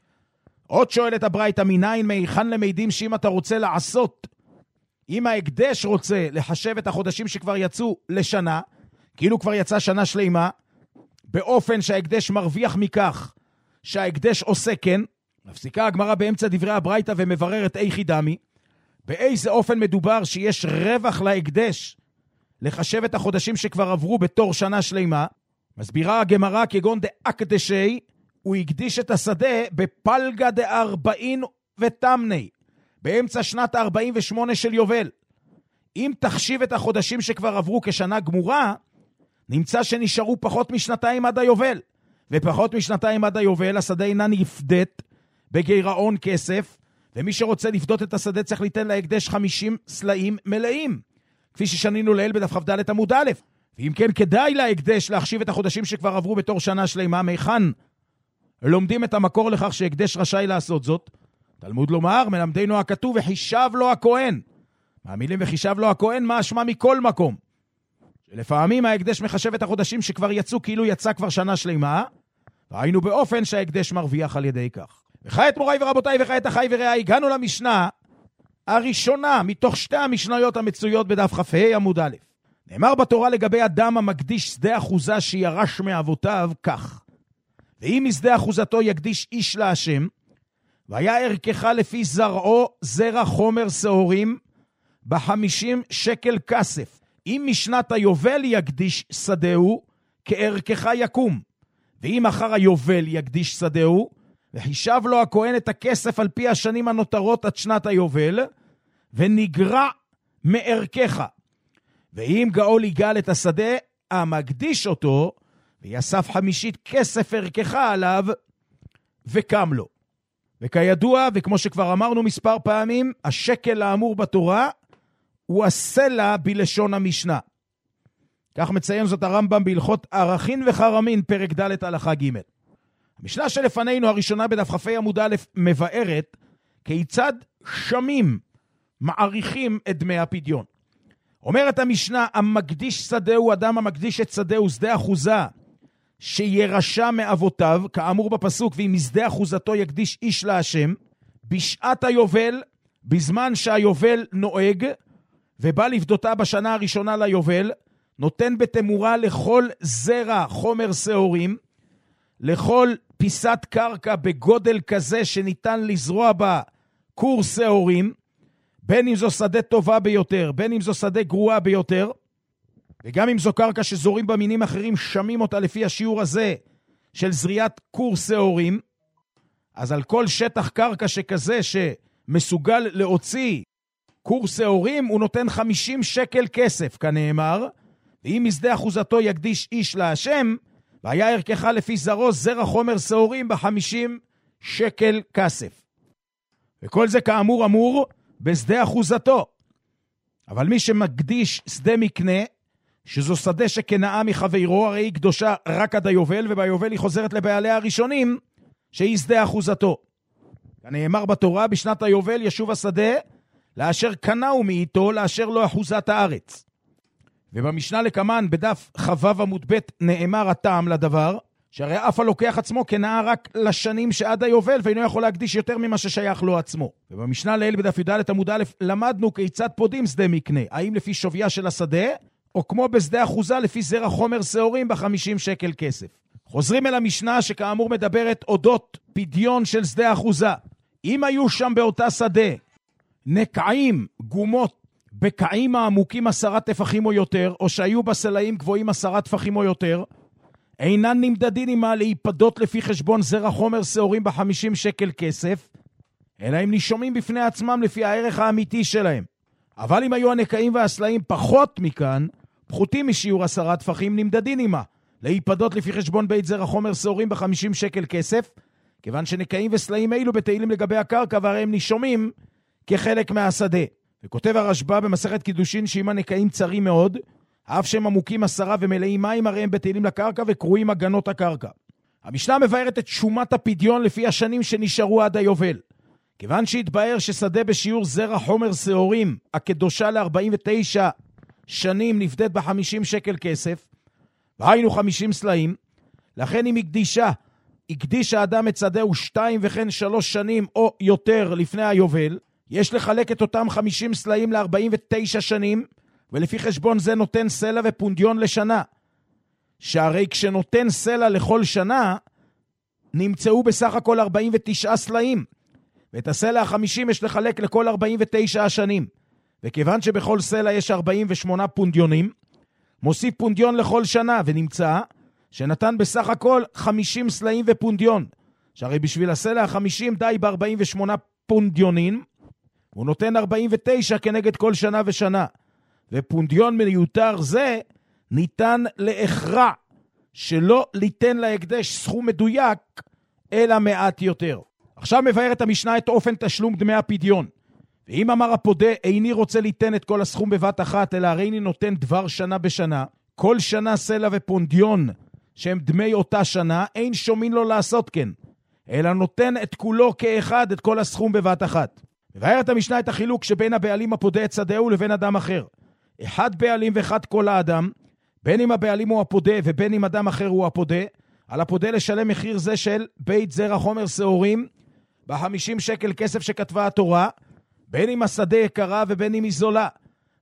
עוד שואלת הברייתא, מניין מהיכן למדים שאם אתה רוצה לעשות, אם ההקדש רוצה לחשב את החודשים שכבר יצאו לשנה, כאילו כבר יצא שנה שלמה, באופן שההקדש מרוויח מכך שההקדש עושה כן, מפסיקה הגמרא באמצע דברי הברייתא ומבררת איכי דמי, באיזה אופן מדובר שיש רווח להקדש לחשב את החודשים שכבר עברו בתור שנה שלמה. מסבירה הגמרא כגון דאקדשי, הוא הקדיש את השדה בפלגה דארבעין ותמני, באמצע שנת ה-ארבעים ושמונה של יובל. אם תחשיב את החודשים שכבר עברו כשנה גמורה, נמצא שנשארו פחות משנתיים עד היובל, ופחות משנתיים עד היובל השדה אינה נפדת בגירעון כסף, ומי שרוצה לפדות את השדה צריך ליתן להקדש חמישים סלעים מלאים, כפי ששנינו לעיל בדף כ"ד עמוד א'. ואם כן כדאי להקדש להחשיב את החודשים שכבר עברו בתור שנה שלמה, מהיכן לומדים את המקור לכך שהקדש רשאי לעשות זאת? תלמוד לומר מלמדנו הכתוב וחישב לו הכהן. מהמילים וחישב לו הכהן משמע מכל מקום, שלפעמים ההקדש מחשב את החודשים שכבר יצאו כאילו יצא כבר שנה שלמה, והיינו באופן שההקדש מרוויח על ידי כך. וכעת מוריי ורבותיי וכעת אחי ורעי, הגענו למשנה הראשונה מתוך שתי המשניות המצויות בדף כ"ה עמוד א'. נאמר בתורה לגבי אדם המקדיש שדה אחוזה שירש מאבותיו כך, ואם משדה אחוזתו יקדיש איש להשם, והיה ערכך לפי זרעו זרע חומר שעורים בחמישים שקל כסף. אם משנת היובל יקדיש שדהו, כערכך יקום. ואם אחר היובל יקדיש שדהו, וחישב לו הכהן את הכסף על פי השנים הנותרות עד שנת היובל, ונגרע מערכך. ואם גאול יגאל את השדה, המקדיש אותו, ויסף חמישית כסף ערכך עליו, וקם לו. וכידוע, וכמו שכבר אמרנו מספר פעמים, השקל האמור בתורה, הוא הסלע בלשון המשנה. כך מציין זאת הרמב"ם בהלכות ערכין וחרמין, פרק ד' הלכה ג'. המשנה שלפנינו הראשונה בדף כ"ה עמוד א' מבארת כיצד שמים מעריכים את דמי הפדיון. אומרת המשנה, המקדיש שדהו, אדם המקדיש את שדהו שדה אחוזה שירשע מאבותיו, כאמור בפסוק, ואם משדה אחוזתו יקדיש איש להשם, בשעת היובל, בזמן שהיובל נוהג, ובא לפדותה בשנה הראשונה ליובל, נותן בתמורה לכל זרע חומר שעורים, לכל פיסת קרקע בגודל כזה שניתן לזרוע בה קור שעורים, בין אם זו שדה טובה ביותר, בין אם זו שדה גרועה ביותר, וגם אם זו קרקע שזורים במינים אחרים, שמים אותה לפי השיעור הזה של זריעת קור שעורים, אז על כל שטח קרקע שכזה שמסוגל להוציא קור שעורים, הוא נותן חמישים שקל כסף, כנאמר, ואם משדה אחוזתו יקדיש איש להשם, והיה ערכך לפי זרעו זרע חומר שעורים בחמישים שקל כסף. וכל זה כאמור אמור בשדה אחוזתו. אבל מי שמקדיש שדה מקנה, שזו שדה שכנאה מחברו, הרי היא קדושה רק עד היובל, וביובל היא חוזרת לבעליה הראשונים, שהיא שדה אחוזתו. כנאמר בתורה, בשנת היובל ישוב השדה, לאשר קנאו מאיתו, לאשר לו אחוזת הארץ. ובמשנה לקמן, בדף חבב עמוד ב' נאמר הטעם לדבר, שהרי אף הלוקח עצמו כנאה רק לשנים שעד היובל, ואינו יכול להקדיש יותר ממה ששייך לו עצמו. ובמשנה לאל בדף י"ד עמוד א' למדנו כיצד פודים שדה מקנה, האם לפי שוויה של השדה, או כמו בשדה אחוזה לפי זרע חומר שעורים בחמישים שקל כסף. חוזרים אל המשנה שכאמור מדברת אודות פדיון של שדה אחוזה. אם היו שם באותה שדה נקעים, גומות, בקעים העמוקים עשרה טפחים או יותר, או שהיו בסלעים גבוהים עשרה טפחים או יותר, אינן נמדדין עמה להיפדות לפי חשבון זרע חומר שעורים בחמישים שקל כסף, אלא הם נישומים בפני עצמם לפי הערך האמיתי שלהם. אבל אם היו הנקעים והסלעים פחות מכאן, פחותים משיעור עשרה טפחים, נמדדין עמה להיפדות לפי חשבון בית זרע חומר שעורים בחמישים שקל כסף, כיוון שנקעים וסלעים אילו בתהילים לגבי הקרקע, והרי הם נישומים כחלק מהשדה. וכותב הרשב"א במסכת קידושין שאם הנקעים צרים מאוד, אף שהם עמוקים עשרה ומלאים מים, הרי הם בתהילים לקרקע וקרויים הגנות הקרקע. המשנה מבארת את שומת הפדיון לפי השנים שנשארו עד היובל. כיוון שהתבאר ששדה בשיעור זרע חומר שעורים, הקדושה ל-ארבעים ותשע שנים נפדית ב-חמישים שקל כסף, והיינו חמישים סלעים, לכן אם הקדישה, הקדיש האדם את שדהו שתיים וכן שלוש שנים או יותר לפני היובל, יש לחלק את אותם חמישים סלעים ל-ארבעים ותשע שנים, ולפי חשבון זה נותן סלע ופונדיון לשנה. שהרי כשנותן סלע לכל שנה, נמצאו בסך הכל ארבעים ותשעה סלעים, ואת הסלע החמישים יש לחלק לכל ארבעים ותשע השנים. וכיוון שבכל סלע יש ארבעים ושמונה פונדיונים, מוסיף פונדיון לכל שנה, ונמצא שנתן בסך הכל חמישים סלעים ופונדיון. שהרי בשביל הסלע החמישים די ב-ארבעים ושמונה פונדיונים, הוא נותן ארבעים ותשע כנגד כל שנה ושנה. ופונדיון מיותר זה ניתן להכרע, שלא ליתן להקדש סכום מדויק, אלא מעט יותר. עכשיו מבארת המשנה את אופן תשלום דמי הפדיון. ואם אמר הפודה, איני רוצה ליתן את כל הסכום בבת אחת, אלא הרי איני נותן דבר שנה בשנה, כל שנה סלע ופונדיון, שהם דמי אותה שנה, אין שומין לו לעשות כן, אלא נותן את כולו כאחד, את כל הסכום בבת אחת. מבארת המשנה את החילוק שבין הבעלים הפודה את שדהו לבין אדם אחר. אחד בעלים ואחד כל האדם, בין אם הבעלים הוא הפודה ובין אם אדם אחר הוא הפודה, על הפודה לשלם מחיר זה של בית זרע חומר שעורים, ב-חמישים שקל כסף שכתבה התורה, בין אם השדה יקרה ובין אם היא זולה,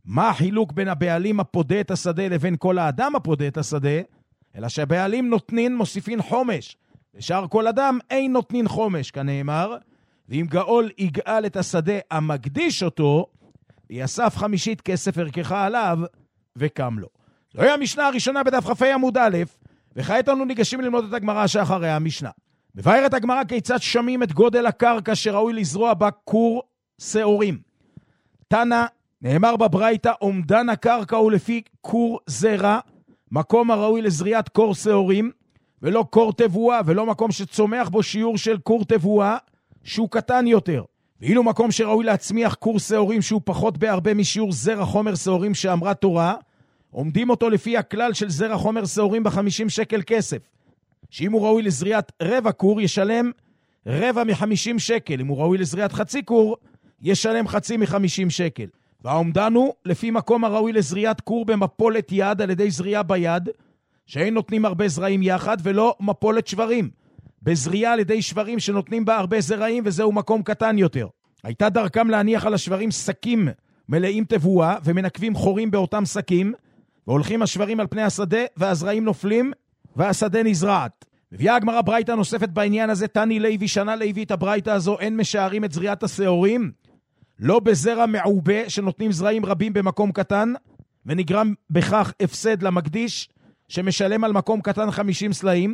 מה החילוק בין הבעלים הפודה את השדה לבין כל האדם הפודה את השדה? אלא שהבעלים נותנין מוסיפין חומש, ושאר כל אדם אין נותנין חומש, כנאמר, ואם גאול יגאל את השדה המקדיש אותו, יאסף חמישית כסף ערכך עליו, וקם לו. זוהי המשנה הראשונה בדף כ"ה עמוד א', וכעת אנו ניגשים ללמוד את הגמרא שאחרי המשנה. מבארת הגמרא כיצד שמים את גודל הקרקע שראוי לזרוע בה כור שעורים. תנא, נאמר בברייתא, אומדן הקרקע הוא לפי כור זרע, מקום הראוי לזריעת כור שעורים, ולא כור תבואה, ולא מקום שצומח בו שיעור של כור תבואה, שהוא קטן יותר. ואילו מקום שראוי להצמיח כור שעורים שהוא פחות בהרבה משיעור זרע חומר שעורים שאמרה תורה, עומדים אותו לפי הכלל של זרע חומר שעורים ב-חמישים שקל כסף. שאם הוא ראוי לזריעת רבע כור, ישלם רבע מ-חמישים שקל. אם הוא ראוי לזריעת חצי כור, ישלם חצי מ-חמישים שקל. והעומדן הוא לפי מקום הראוי לזריעת כור במפולת יד על ידי זריעה ביד, שאין נותנים הרבה זרעים יחד, ולא מפולת שברים. בזריעה על ידי שברים שנותנים בה הרבה זרעים, וזהו מקום קטן יותר. הייתה דרכם להניח על השברים שקים מלאים תבואה, ומנקבים חורים באותם שקים, והולכים השברים על פני השדה, והזרעים נופלים, והשדה נזרעת. מביאה הגמרא ברייתא נוספת בעניין הזה, תני לוי, שנה לוי את הברייתא הזו, אין משערים את זריעת השעורים, לא בזרע מעובה שנותנים זרעים רבים במקום קטן, ונגרם בכך הפסד למקדיש, שמשלם על מקום קטן חמישים סלעים,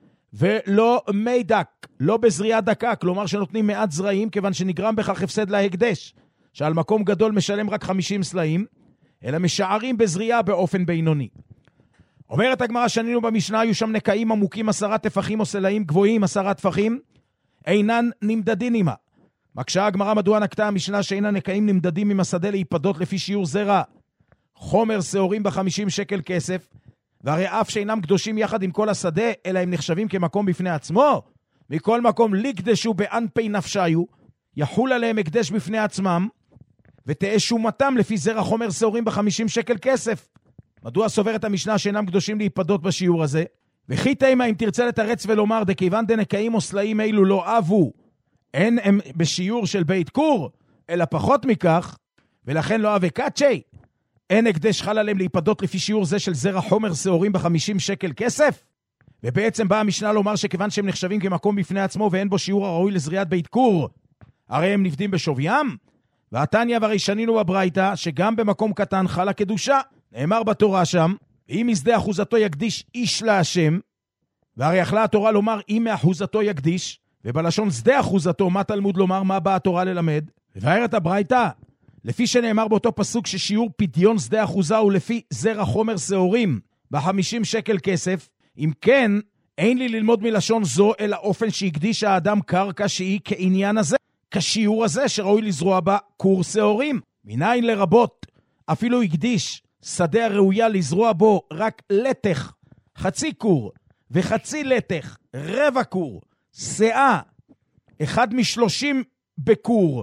ולא מי דק, לא בזריעה דקה, כלומר שנותנים מעט זרעים, כיוון שנגרם בכך הפסד להקדש, שעל מקום גדול משלם רק חמישים סלעים, אלא משערים בזריעה באופן בינוני. אומרת הגמרא, שנינו במשנה, היו שם נקעים עמוקים עשרה טפחים או סלעים גבוהים עשרה טפחים, אינן נמדדין עמה. מקשה הגמרא מדוע נקטה המשנה שאינן נקעים נמדדים עם השדה להיפדות לפי שיעור זרע חומר שעורים ב-חמישים שקל כסף, והרי אף שאינם קדושים יחד עם כל השדה, אלא הם נחשבים כמקום בפני עצמו, מכל מקום לקדשו באנפי נפשיו, יחול עליהם הקדש בפני עצמם, ותהיה שומתם לפי זרע חומר שעורים ב-חמישים שקל כסף. מדוע סוברת המשנה שאינם קדושים להיפדות בשיעור הזה? וכי תימה אם תרצה לתרץ ולומר, דכיוון דנקעים או סלעים אילו לא אבו, אין הם בשיעור של בית כור, אלא פחות מכך, ולכן לא אבי קצ'י, אין הקדש חל עליהם להיפדות לפי שיעור זה של זרע חומר שעורים ב-חמישים שקל כסף? ובעצם באה המשנה לומר שכיוון שהם נחשבים כמקום בפני עצמו ואין בו שיעור הראוי לזריעת בית כור, הרי הם נבדים בשוויים? והתניא והרי שנינו בברייתא שגם במקום קטן חלה קדושה, נאמר בתורה שם, ואם משדה אחוזתו יקדיש איש להשם, והרי יכלה התורה לומר אם מאחוזתו יקדיש, ובלשון שדה אחוזתו מה תלמוד לומר, מה באה התורה ללמד? ובארת הברייתא, לפי שנאמר באותו פסוק ששיעור פדיון שדה אחוזה הוא לפי זרע חומר שעורים ב-חמישים שקל כסף, אם כן, אין לי ללמוד מלשון זו אלא אופן שהקדיש האדם קרקע שהיא כעניין הזה, כשיעור הזה שראוי לזרוע בה כור שעורים. מניין לרבות, אפילו הקדיש שדה הראויה לזרוע בו רק לתך, חצי כור, וחצי לתך, רבע כור, שאה, אחד משלושים בכור,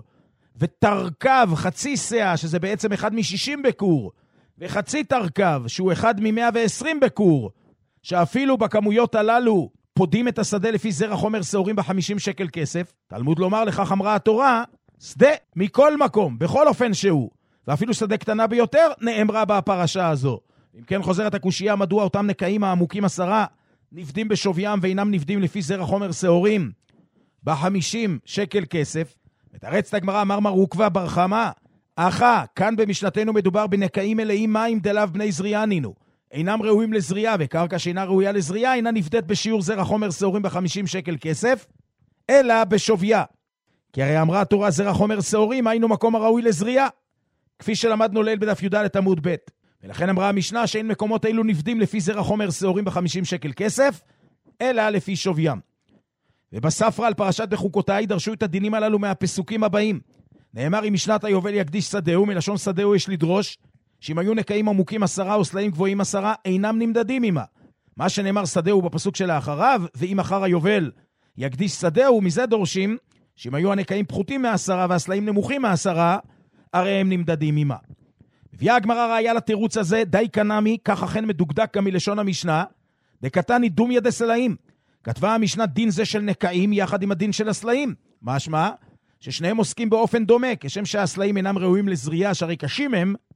ותרכב חצי שאה, שזה בעצם אחד משישים בכור, וחצי תרכב, שהוא אחד ממאה ועשרים בכור, שאפילו בכמויות הללו פודים את השדה לפי זרע חומר שעורים בחמישים שקל כסף. תלמוד לומר לכך אמרה התורה, שדה מכל מקום, בכל אופן שהוא, ואפילו שדה קטנה ביותר, נאמרה בפרשה הזו. אם כן חוזרת הקושייה, מדוע אותם נקעים העמוקים עשרה נבדים בשוויים ואינם נבדים לפי זרע חומר שעורים בחמישים שקל כסף? ותרץ את הגמרא, אמר מר עוקבא בר חמא, אחא, כאן במשנתנו מדובר בנקעים מלאים מים דלאו בני זריעה נינו. אינם ראויים לזריעה, וקרקע שאינה ראויה לזריעה אינה נבדית בשיעור זרע חומר שעורים ב-חמישים שקל כסף, אלא בשוויה. כי הרי אמרה התורה זרע חומר שעורים, היינו מקום הראוי לזריעה, כפי שלמדנו ליל בדף י"ד עמוד ב'. ולכן אמרה המשנה שאין מקומות אלו נבדים לפי זרע חומר שעורים ב-חמישים שקל כסף, אלא לפי שוויים. ובספרה על פרשת בחוקותיי דרשו את הדינים הללו מהפסוקים הבאים. נאמר אם משנת היובל יקדיש שדהו, מלשון שדהו יש לדרוש, שאם היו נקעים עמוקים עשרה או סלעים גבוהים עשרה, אינם נמדדים עמה. מה שנאמר שדהו בפסוק שלאחריו, ואם אחר היובל יקדיש שדהו, מזה דורשים, שאם היו הנקעים פחותים מעשרה והסלעים נמוכים מעשרה, הרי הם נמדדים עמה. מביאה הגמרא ראיה לתירוץ הזה, די קנמי, כך אכן מדוקדק גם מלשון המשנה, דקתני דומיה דסלעים. כתבה המשנה דין זה של נקעים יחד עם הדין של הסלעים. משמע, ששניהם עוסקים באופן דומה, כשם שהסלעים אינם ראויים לזריעה שהרי קשים הם,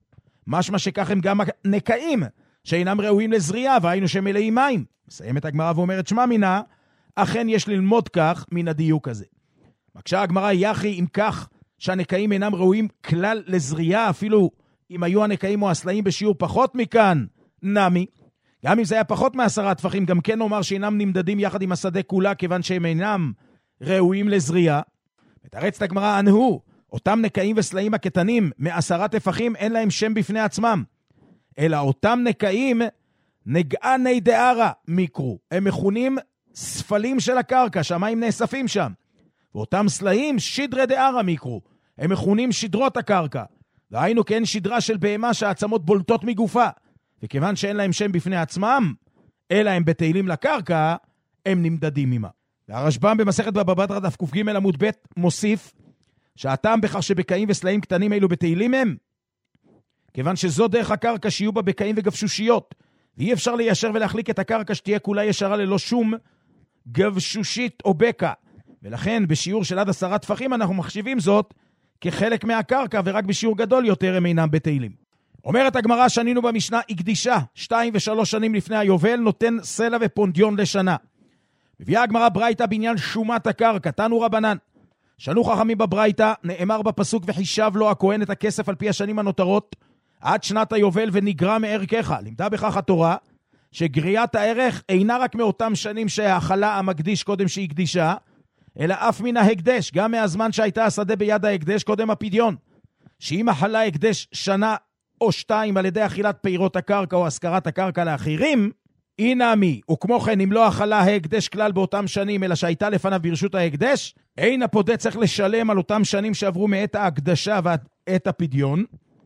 משמע שכך הם גם הנקאים, שאינם ראויים לזריעה, והיינו שמלאים מים. מסיימת הגמרא ואומרת, שמע מינה, אכן יש ללמוד כך מן הדיוק הזה. מקשה הגמרא, יחי אם כך שהנקאים אינם ראויים כלל לזריעה, אפילו אם היו הנקאים או הסלעים בשיעור פחות מכאן, נמי. גם אם זה היה פחות מעשרה טפחים, גם כן אומר שאינם נמדדים יחד עם השדה כולה, כיוון שהם אינם ראויים לזריעה. מתרצת הגמרא, ענהו, אותם נקאים וסלעים הקטנים מעשרה טפחים אין להם שם בפני עצמם, אלא אותם נקאים נגעני דערה מיקרו, הם מכונים ספלים של הקרקע, שהמים נאספים שם, ואותם סלעים שדרי דערה מיקרו, הם מכונים שדרות הקרקע, והיינו כן שדרה של בהמה שהעצמות בולטות מגופה, וכיוון שאין להם שם בפני עצמם, אלא הם בתהילים לקרקע, הם נמדדים עמה. והרשב"ם במסכת בבא בתרא דף ק"ג עמוד ב' מוסיף, שהטעם בכך שבקעים וסלעים קטנים אלו בתהילים הם, כיוון שזו דרך הקרקע שיהיו בה בקעים וגבשושיות, ואי אפשר ליישר ולהחליק את הקרקע שתהיה כולה ישרה ללא שום גבשושית או בקע, ולכן בשיעור של עד עשרה טפחים אנחנו מחשיבים זאת כחלק מהקרקע, ורק בשיעור גדול יותר הם אינם בתהילים. אומרת הגמרא, שנינו במשנה, הקדישה שתיים ושלוש שנים לפני היובל, נותן סלע ופונדיון לשנה. מביאה הגמרא ברייתא בעניין שומת הקרקע, תנו רבנן. שנו חכמים בברייתא, נאמר בפסוק, וחישב לו הכהן את הכסף על פי השנים הנותרות, עד שנת היובל ונגרע מערכך. לימדה בכך התורה, שגריעת הערך אינה רק מאותם שנים שהאכלה המקדיש קודם שהקדישה, אלא אף מן ההקדש, גם מהזמן שהייתה השדה ביד ההקדש קודם הפדיון. שאם אכלה הקדש שנה או שתיים על ידי אכילת פירות הקרקע או השכרת הקרקע לאחרים, אינמי, וכמו כן אם לא אכלה ההקדש כלל באותם שנים, אלא שהייתה לפניו ברשות ההקדש, אין הפודה צריך לשלם על אותם שנים שעברו מעת ההקדשה ועד עת הפדיון,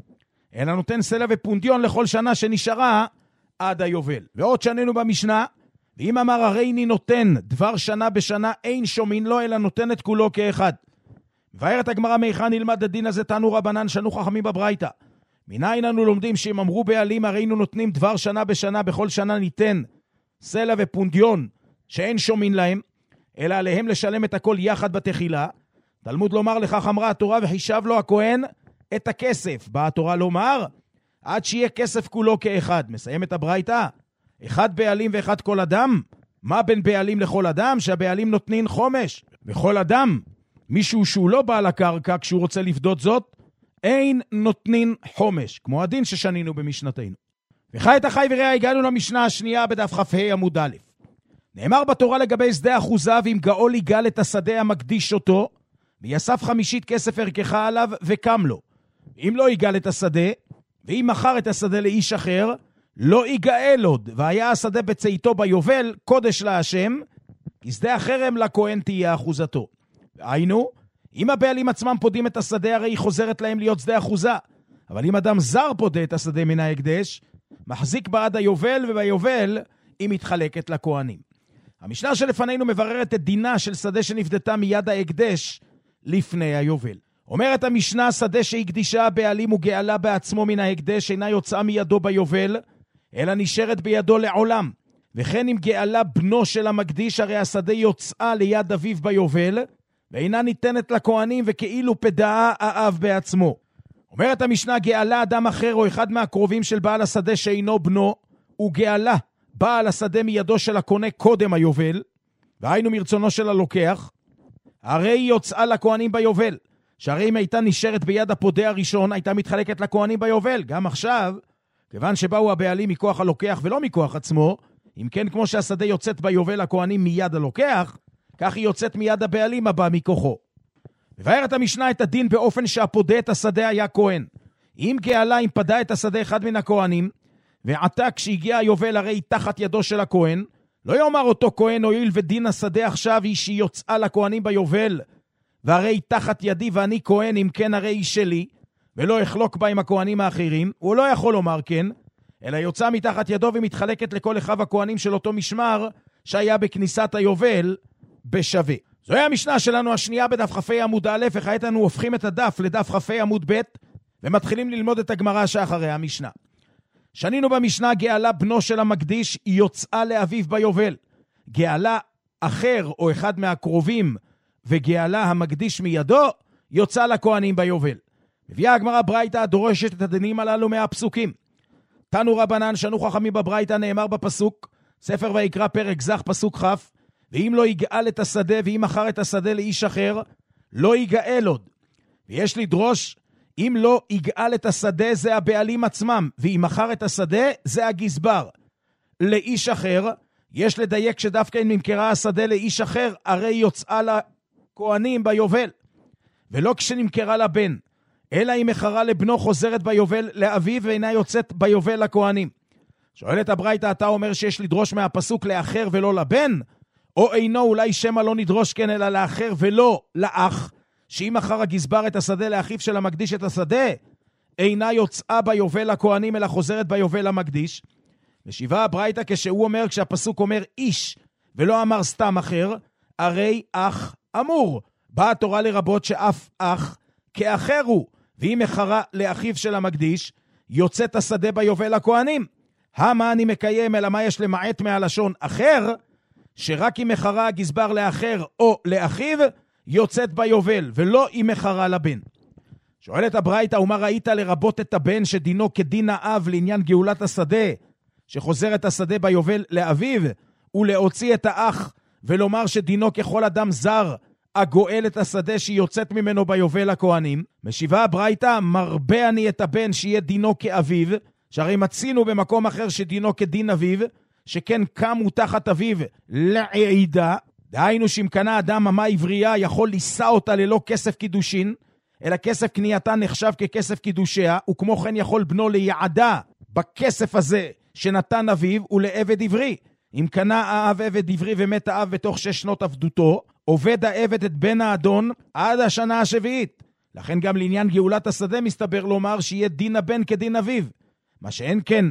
אלא נותן סלע ופונדיון לכל שנה שנשארה עד היובל. ועוד שנינו במשנה, ואם אמר הרי אני נותן דבר שנה בשנה, אין שומין לו, אלא נותן את כולו כאחד. מבארת הגמרא, מהיכן נלמד הדין הזה? תנו רבנן, שנו חכמים בברייתא. מניין אנו לומדים שאם אמרו בעלים הרי נו נותנים דבר שנה בשנה, בכל שנה ניתן סלע ופונדיון שאין שומין להם, אלא עליהם לשלם את הכל יחד בתחילה. תלמוד לומר לכך אמרה התורה, וחישב לו הכהן את הכסף. באה התורה לומר, עד שיהיה כסף כולו כאחד. מסיים את הברייתא, אחד בעלים ואחד כל אדם. מה בין בעלים לכל אדם? שהבעלים נותנים חומש, וכל אדם, מישהו שהוא לא בעל הקרקע, כשהוא רוצה לפדות זאת, אין נותנין חומש, כמו הדין ששנינו במשנתנו. וחי את החי וראה, הגענו למשנה השנייה בדף כ"ה עמוד א'. נאמר בתורה לגבי שדה אחוזה, ואם גאול יגאל את השדה המקדיש אותו, ויסף חמישית כסף ערכך עליו וקם לו. אם לא יגאל את השדה, ואם מכר את השדה לאיש אחר, לא יגאל עוד, והיה השדה בצאתו ביובל, קודש להשם, כי שדה החרם לכהן תהיה אחוזתו. והיינו, אם הבעלים עצמם פודים את השדה, הרי היא חוזרת להם להיות שדה אחוזה. אבל אם אדם זר פודה את השדה מן ההקדש, מחזיק בעד היובל, וביובל היא מתחלקת לכהנים. המשנה שלפנינו מבררת את דינה של שדה שנפדתה מיד ההקדש לפני היובל. אומרת המשנה, שדה שהקדישה הבעלים וגאלה בעצמו מן ההקדש, אינה יוצאה מידו ביובל, אלא נשארת בידו לעולם. וכן אם גאלה בנו של המקדיש, הרי השדה יוצאה ליד אביו ביובל, ואינה ניתנת לכהנים, וכאילו פדעה האב בעצמו. אומרת המשנה, גאלה אדם אחר או אחד מהקרובים של בעל השדה שאינו בנו, וגאלה בעל השדה מידו של הקונה קודם היובל, והיינו מרצונו של הלוקח, הרי היא יוצאה לכהנים ביובל, שהרי אם הייתה נשארת ביד הפודה הראשון, הייתה מתחלקת לכהנים ביובל. גם עכשיו, כיוון שבאו הבעלים מכוח הלוקח ולא מכוח עצמו, אם כן כמו שהשדה יוצאת ביובל הכהנים מיד הלוקח, כך היא יוצאת מיד הבעלים הבא מכוחו. מבארת המשנה את הדין באופן שהפודה את השדה היה כהן. אם גאלה אם פדה את השדה אחד מן הכהנים, ועתה כשהגיע היובל הרי היא תחת ידו של הכהן, לא יאמר אותו כהן הואיל ודין השדה עכשיו היא שהיא יוצאה לכהנים ביובל, והרי היא תחת ידי ואני כהן, אם כן הרי היא שלי, ולא יחלוק בה עם הכהנים האחרים. הוא לא יכול לומר כן, אלא יוצאה מתחת ידו ומתחלקת לכל אחד הכהנים של אותו משמר שהיה בכניסת היובל בשווה. זוהי המשנה שלנו השנייה בדף כ"ה עמוד א', וכעת אנו הופכים את הדף לדף כ"ה עמוד ב' ומתחילים ללמוד את הגמרא שאחרי המשנה. שנינו במשנה, גאלה בנו של המקדיש היא יוצאה לאביו ביובל. גאלה אחר או אחד מהקרובים וגאלה המקדיש מידו יוצא לכהנים ביובל. מביאה הגמרא ברייתא הדורשת את הדינים הללו מהפסוקים. תנו רבנן שנו חכמים בברייתא, נאמר בפסוק, ספר ויקרא פרק זך פסוק כ', ואם לא יגאל את השדה ואם מכר את השדה לאיש אחר, לא יגאל עוד. ויש לדרוש, אם לא יגאל את השדה זה הבעלים עצמם, ואם מכר את השדה זה הגזבר. לאיש אחר, יש לדייק שדווקא אם נמכרה השדה לאיש אחר, הרי יוצאה לכהנים ביובל. ולא כשנמכרה לבן, אלא אם מכרה לבנו חוזרת ביובל לאביו ואינה יוצאת ביובל לכהנים. שואלת הברייתא, אתה אומר שיש לדרוש מהפסוק לאחר ולא לבן? או אינו אולי שמא לא נדרוש כן אלא לאחר ולא לאח, שאם אחר הגזבר את השדה לאחיו של המקדיש את השדה, אינה יוצאה ביובל לכהנים אלא חוזרת ביובל למקדיש. משיבה הברייתא כשהוא אומר, כשהפסוק אומר איש ולא אמר סתם אחר, הרי אח אמור. באה התורה לרבות שאף אח כאחר הוא, ואם מכרה לאחיו של המקדיש, יוצאת השדה ביובל לכהנים. המה אני מקיים, אלא מה יש למעט מהלשון אחר, שרק אם מכרה הגזבר לאחר או לאחיו, יוצאת ביובל, ולא אם מכרה לבן. שואלת הברייתא, ומה ראית לרבות את הבן שדינו כדין האב לעניין גאולת השדה, שחוזר את השדה ביובל לאביו, ולהוציא את האח, ולומר שדינו ככל אדם זר, הגואל את השדה שהיא יוצאת ממנו ביובל לכהנים. משיבה הברייתא, מרבה אני את הבן שיהיה דינו כאביו, שהרי מצינו במקום אחר שדינו כדין אביו, שכן קמו תחת אביו לעידה, דהיינו שאם קנה אדם אמה עברייה יכול לישא אותה ללא כסף קידושין, אלא כסף קנייתה נחשב ככסף קידושיה, וכמו כן יכול בנו ליעדה בכסף הזה שנתן אביו ולעבד עברי. אם קנה האב עבד עברי ומת האב בתוך שש שנות עבדותו, עובד העבד את בן האדון עד השנה השביעית. לכן גם לעניין גאולת השדה מסתבר לומר שיהיה דין הבן כדין אביו. מה שאין כן,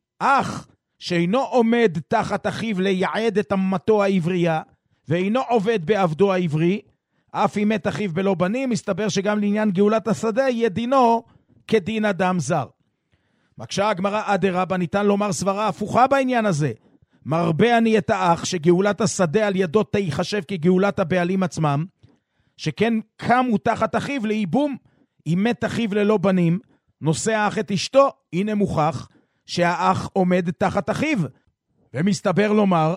אח שאינו עומד תחת אחיו ליעד את אמתו העברייה, ואינו עובד בעבדו העברי, אף אם מת אחיו בלא בנים, מסתבר שגם לעניין גאולת השדה יהיה דינו כדין אדם זר. מקשה הגמרא אדרבה, ניתן לומר סברה הפוכה בעניין הזה. מרבה אני את האח שגאולת השדה על ידו תיחשב כגאולת הבעלים עצמם, שכן קמו תחת אחיו לאיבום. אם מת אחיו ללא בנים, נושא האח את אשתו, הנה מוכח שהאח עומד תחת אחיו, ומסתבר לומר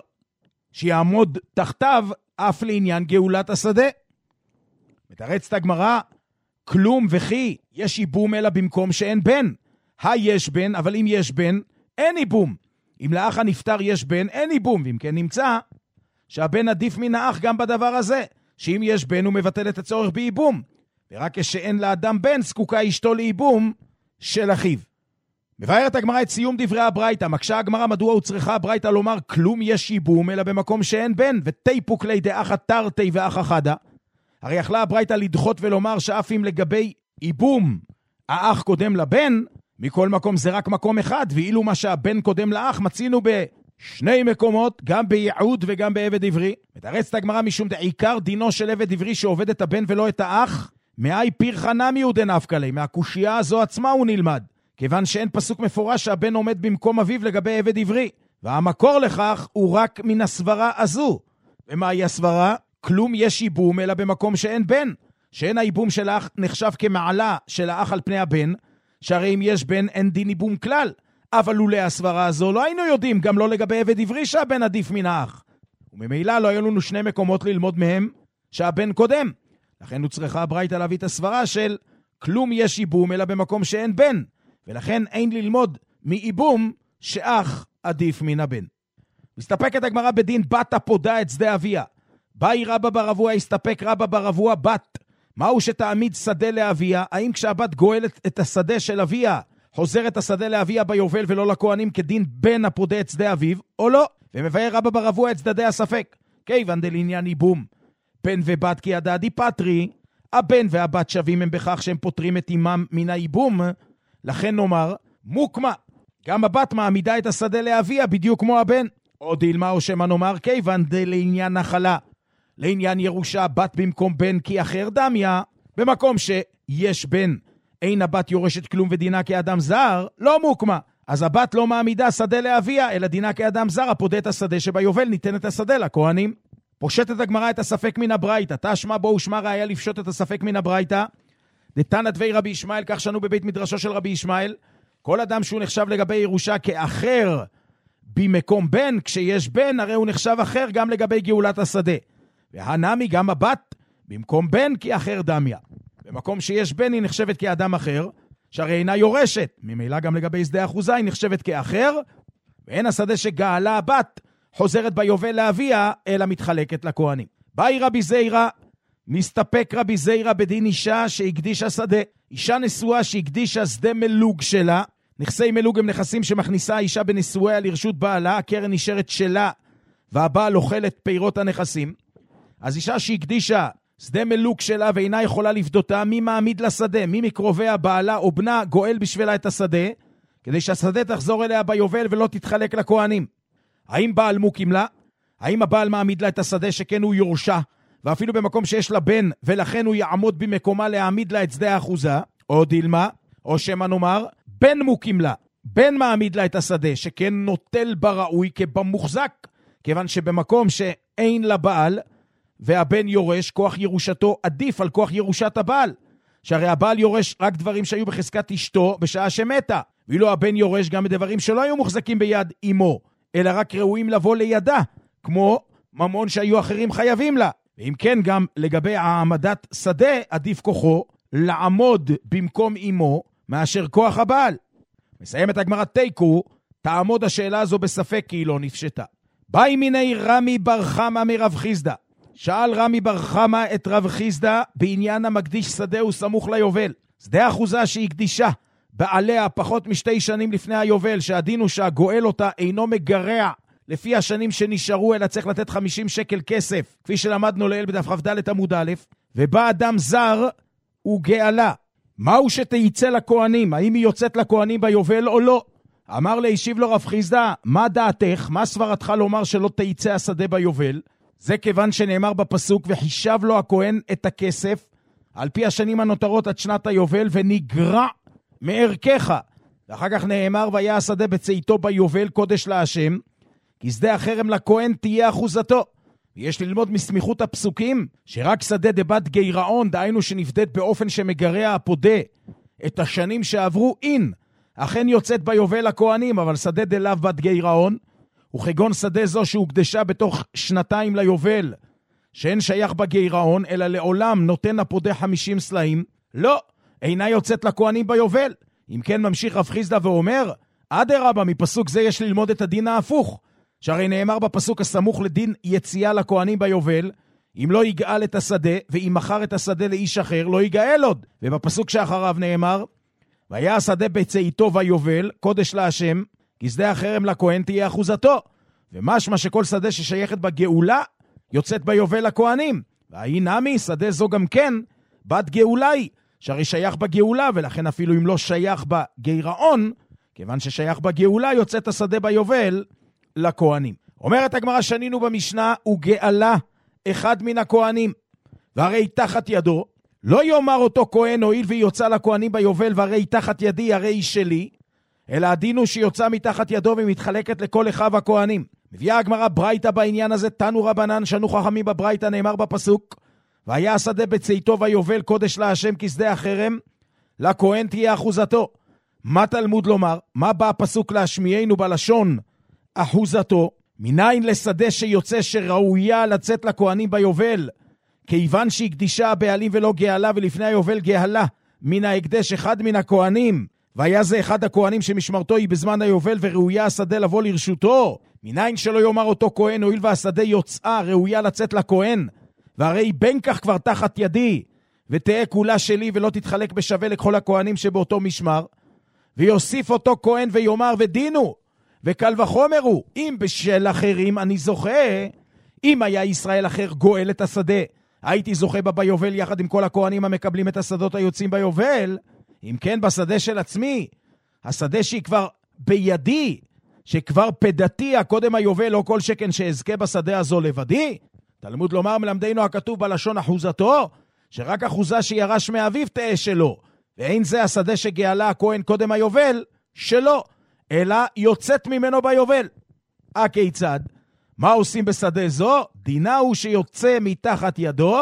שיעמוד תחתיו אף לעניין גאולת השדה. מתרצת הגמרא, כלום וכי יש איבום אלא במקום שאין בן. היש בן, אבל אם יש בן, אין איבום. אם לאח הנפטר יש בן, אין איבום, ואם כן נמצא שהבן עדיף מן האח גם בדבר הזה, שאם יש בן הוא מבטל את הצורך באיבום, ורק כשאין לאדם בן זקוקה אשתו לאיבום של אחיו. מבארת הגמרא את סיום דברי הברייתא, מקשה הגמרא מדוע הוא צריכה הברייתא לומר כלום יש איבום אלא במקום שאין בן, ותיפוק לי דאח תרתי ואח חדה. הרי יכלה הברייתא לדחות ולומר שאף אם לגבי איבום האח קודם לבן, מכל מקום זה רק מקום אחד, ואילו מה שהבן קודם לאח מצינו בשני מקומות, גם בייעוד וגם בעבד עברי. מתרצת הגמרא משום דעיקר דינו של עבד עברי שעובד את הבן ולא את האח, מאי פירחה נמי הוא דנפקא ליה, מהקושייה הזו עצמה הוא נלמד, כיוון שאין פסוק מפורש שהבן עומד במקום אביו לגבי עבד עברי, והמקור לכך הוא רק מן הסברה הזו. ומהי הסברה? כלום יש איבום אלא במקום שאין בן, שאין האיבום של האח נחשב כמעלה של האח על פני הבן, שהרי אם יש בן אין דין איבום כלל, אבל לולא הסברה הזו לא היינו יודעים גם לא לגבי עבד עברי שהבן עדיף מן האח, וממילא לא היו לנו שני מקומות ללמוד מהם שהבן קודם. לכן הוא צריכה הברייתא להביא את הסברה של כלום יש איבום אלא במקום שאין בן, ולכן אין ללמוד מאיבום שאח עדיף מן הבן. מסתפקת הגמרא בדין בת הפודה את שדה אביה. באי רבא ברבוע, הסתפק רבא ברבוע בת. מהו שתעמיד שדה לאביה? האם כשהבת גואלת את השדה של אביה, חוזרת השדה לאביה ביובל ולא לכהנים כדין בן הפודה את שדה אביו, או לא? ומבאר רבא ברבוע את צדדי הספק. כיוון דלעניין איבום בן ובת כי הדעדי פטרי, הבן והבת שווים הם בכך שהם פותרים את אימם מן האיבום, לכן נאמר מוקמה, גם הבת מעמידה את השדה לאביה בדיוק כמו הבן. או דילמה או שמה נאמר כיוון דלעניין נחלה, לעניין ירושה בת במקום בן כי אחר דמיה, במקום שיש בן אין הבת יורשת כלום ודינה כאדם זר, לא מוקמה, אז הבת לא מעמידה שדה לאביה אלא דינה כאדם זר הפודה את השדה שביובל, ניתן את השדה לכהנים. פושטת הגמרא את הספק מן הברייתא, תשמע בו ושמע ראיה לפשוט את הספק מן הברייתא, דתנא דבי רבי ישמעאל, כך שנו בבית מדרשו של רבי ישמעאל, כל אדם שהוא נחשב לגבי ירושה כאחר במקום בן, כשיש בן, הרי הוא נחשב אחר גם לגבי גאולת השדה. והנמי גם הבת, במקום בן כי אחר דמיה. במקום שיש בן היא נחשבת כאדם אחר, שהרי אינה יורשת. ממילא גם לגבי שדה אחוזה היא נחשבת כאחר, ואין השדה שגאלה הבת חוזרת ביובל לאביה, אלא מתחלקת לכהנים. באי רבי זיירא, מסתפק רבי זיירא בדין אישה שהקדישה שדה. אישה נשואה שהקדישה שדה מלוג שלה, נכסי מלוג הם נכסים שמכניסה האישה בנישואיה לרשות בעלה, הקרן נשארת שלה, והבעל אוכל את פירות הנכסים. אז אישה שהקדישה שדה מלוג שלה ואינה יכולה לפדותה, מי מעמיד לשדה? מי מקרוביה, בעלה או בנה, גואל בשבילה את השדה, כדי שהשדה תחזור אליה ביובל ולא תתחלק לכהנים. האם בעל מוקים לה? האם הבעל מעמיד לה את השדה שכן הוא יורשה, ואפילו במקום שיש לה בן, ולכן הוא יעמוד במקומה להעמיד לה את שדה האחוזה, או דילמה, או שמה נאמר, בן מוקים לה, בן מעמיד לה את השדה, שכן נוטל בראוי כבמוחזק, כיוון שבמקום שאין לה בעל, והבן יורש, כוח ירושתו עדיף על כוח ירושת הבעל, שהרי הבעל יורש רק דברים שהיו בחזקת אשתו בשעה שמתה, ואילו הבן יורש גם בדברים שלא היו מוחזקים ביד אמו, אלא רק ראויים לבוא לידה, כמו ממון שהיו אחרים חייבים לה. ואם כן, גם לגבי העמדת שדה, עדיף כוחו לעמוד במקום אמו, מאשר כוח הבעל. מסיימת הגמרא תיקו, תעמוד השאלה הזו בספק כי היא לא נפשטה. באי מיני רמי בר חמא מרב חיסדא. שאל רמי בר חמא את רב חיסדא בעניין המקדיש שדה וסמוך ליובל. שדה אחוזה שהקדישה בעליה פחות משתי שנים לפני היובל, שהדין הוא שהגואל אותה אינו מגרע לפי השנים שנשארו, אלא צריך לתת חמישים שקל כסף, כפי שלמדנו לעיל בדף כ"ד עמוד א', ובא אדם זר וגאלה. מהו שתייצא לכהנים? האם היא יוצאת לכהנים ביובל או לא? אמר להשיב לו רב חיסדא, מה דעתך? מה סברתך לומר שלא תייצא השדה ביובל? זה כיוון שנאמר בפסוק, וחישב לו הכהן את הכסף על פי השנים הנותרות עד שנת היובל, ונגרע מערכך. ואחר כך נאמר, והיה השדה בצאתו ביובל קודש להשם, כי שדה החרם לכהן תהיה אחוזתו. ויש ללמוד מסמיכות הפסוקים, שרק שדה דבת גירעון, דהיינו שנפדית באופן שמגרע הפודה את השנים שעברו, אין, אכן יוצאת ביובל לכהנים, אבל שדה דלאו בת גירעון, וכגון שדה זו שהוקדשה בתוך שנתיים ליובל, שאין שייך בגירעון, אלא לעולם נותן הפודה חמישים סלעים, לא, אינה יוצאת לכהנים ביובל. אם כן ממשיך רב חיסדא ואומר, אדרבה, מפסוק זה יש ללמוד את הדין ההפוך, שהרי נאמר בפסוק הסמוך לדין יציאה לכהנים ביובל, אם לא יגאל את השדה, ואם מכר את השדה לאיש אחר, לא יגאל עוד. ובפסוק שאחריו נאמר, והיה השדה בצאתו ביובל, קודש להשם, כי שדה החרם לכהן תהיה אחוזתו. ומשמע שכל שדה ששייכת בגאולה, יוצאת ביובל לכהנים. והאי נמי, שדה זו גם כן, בת גאולה היא, שהרי שייך בגאולה, ולכן אפילו אם לא שייך בגירעון, כיוון ששייך בגאולה, יוצאת השדה ביובל לכהנים. אומרת הגמרא, שנינו במשנה, הוא גאלה אחד מן הכהנים, והרי תחת ידו, לא יאמר אותו כהן, הואיל ויוצא לכהנים ביובל, והרי תחת ידי, הרי היא שלי, אלא הדין הוא שיוצא מתחת ידו ומתחלקת לכל אחיו הכהנים. מביאה הגמרא ברייתא בעניין הזה, תנו רבנן, שנו חכמים בברייתא, נאמר בפסוק, והיה השדה בצאתו ויובל קודש להשם כשדה החרם, לכהן תהיה אחוזתו. מה תלמוד לומר? מה בא הפסוק להשמיענו בלשון אחוזתו? מניין לשדה שיוצא שראויה לצאת לכהנים ביובל, כיוון שהקדישה הבעלים ולא גאלה, ולפני היובל גאלה מן ההקדש אחד מן הכהנים, והיה זה אחד הכהנים שמשמרתו היא בזמן היובל, וראויה השדה לבוא לרשותו. מניין שלא יאמר אותו כהן, הואיל והשדה יוצאה ראויה לצאת לכהן, והרי בין כך כבר תחת ידי, ותהיה כולה שלי ולא תתחלק בשווה לכל הכהנים שבאותו משמר. ויוסיף אותו כהן ויאמר ודינו, וקל וחומר הוא, אם בשל אחרים אני זוכה, אם היה ישראל אחר גואל את השדה, הייתי זוכה בה ביובל יחד עם כל הכהנים המקבלים את השדות היוצאים ביובל. אם כן בשדה של עצמי, השדה שהיא כבר בידי, שכבר פדתי הקודם היובל, לא כל שכן שהזכה בשדה הזו לבדי. תלמוד לומר מלמדנו הכתוב בלשון אחוזתו, שרק אחוזה שירש מאביו תהיה שלו, ואין זה השדה שגאלה הכהן קודם היובל שלו, אלא יוצאת ממנו ביובל. הכיצד? מה עושים בשדה זו? דינה הוא שיוצא מתחת ידו,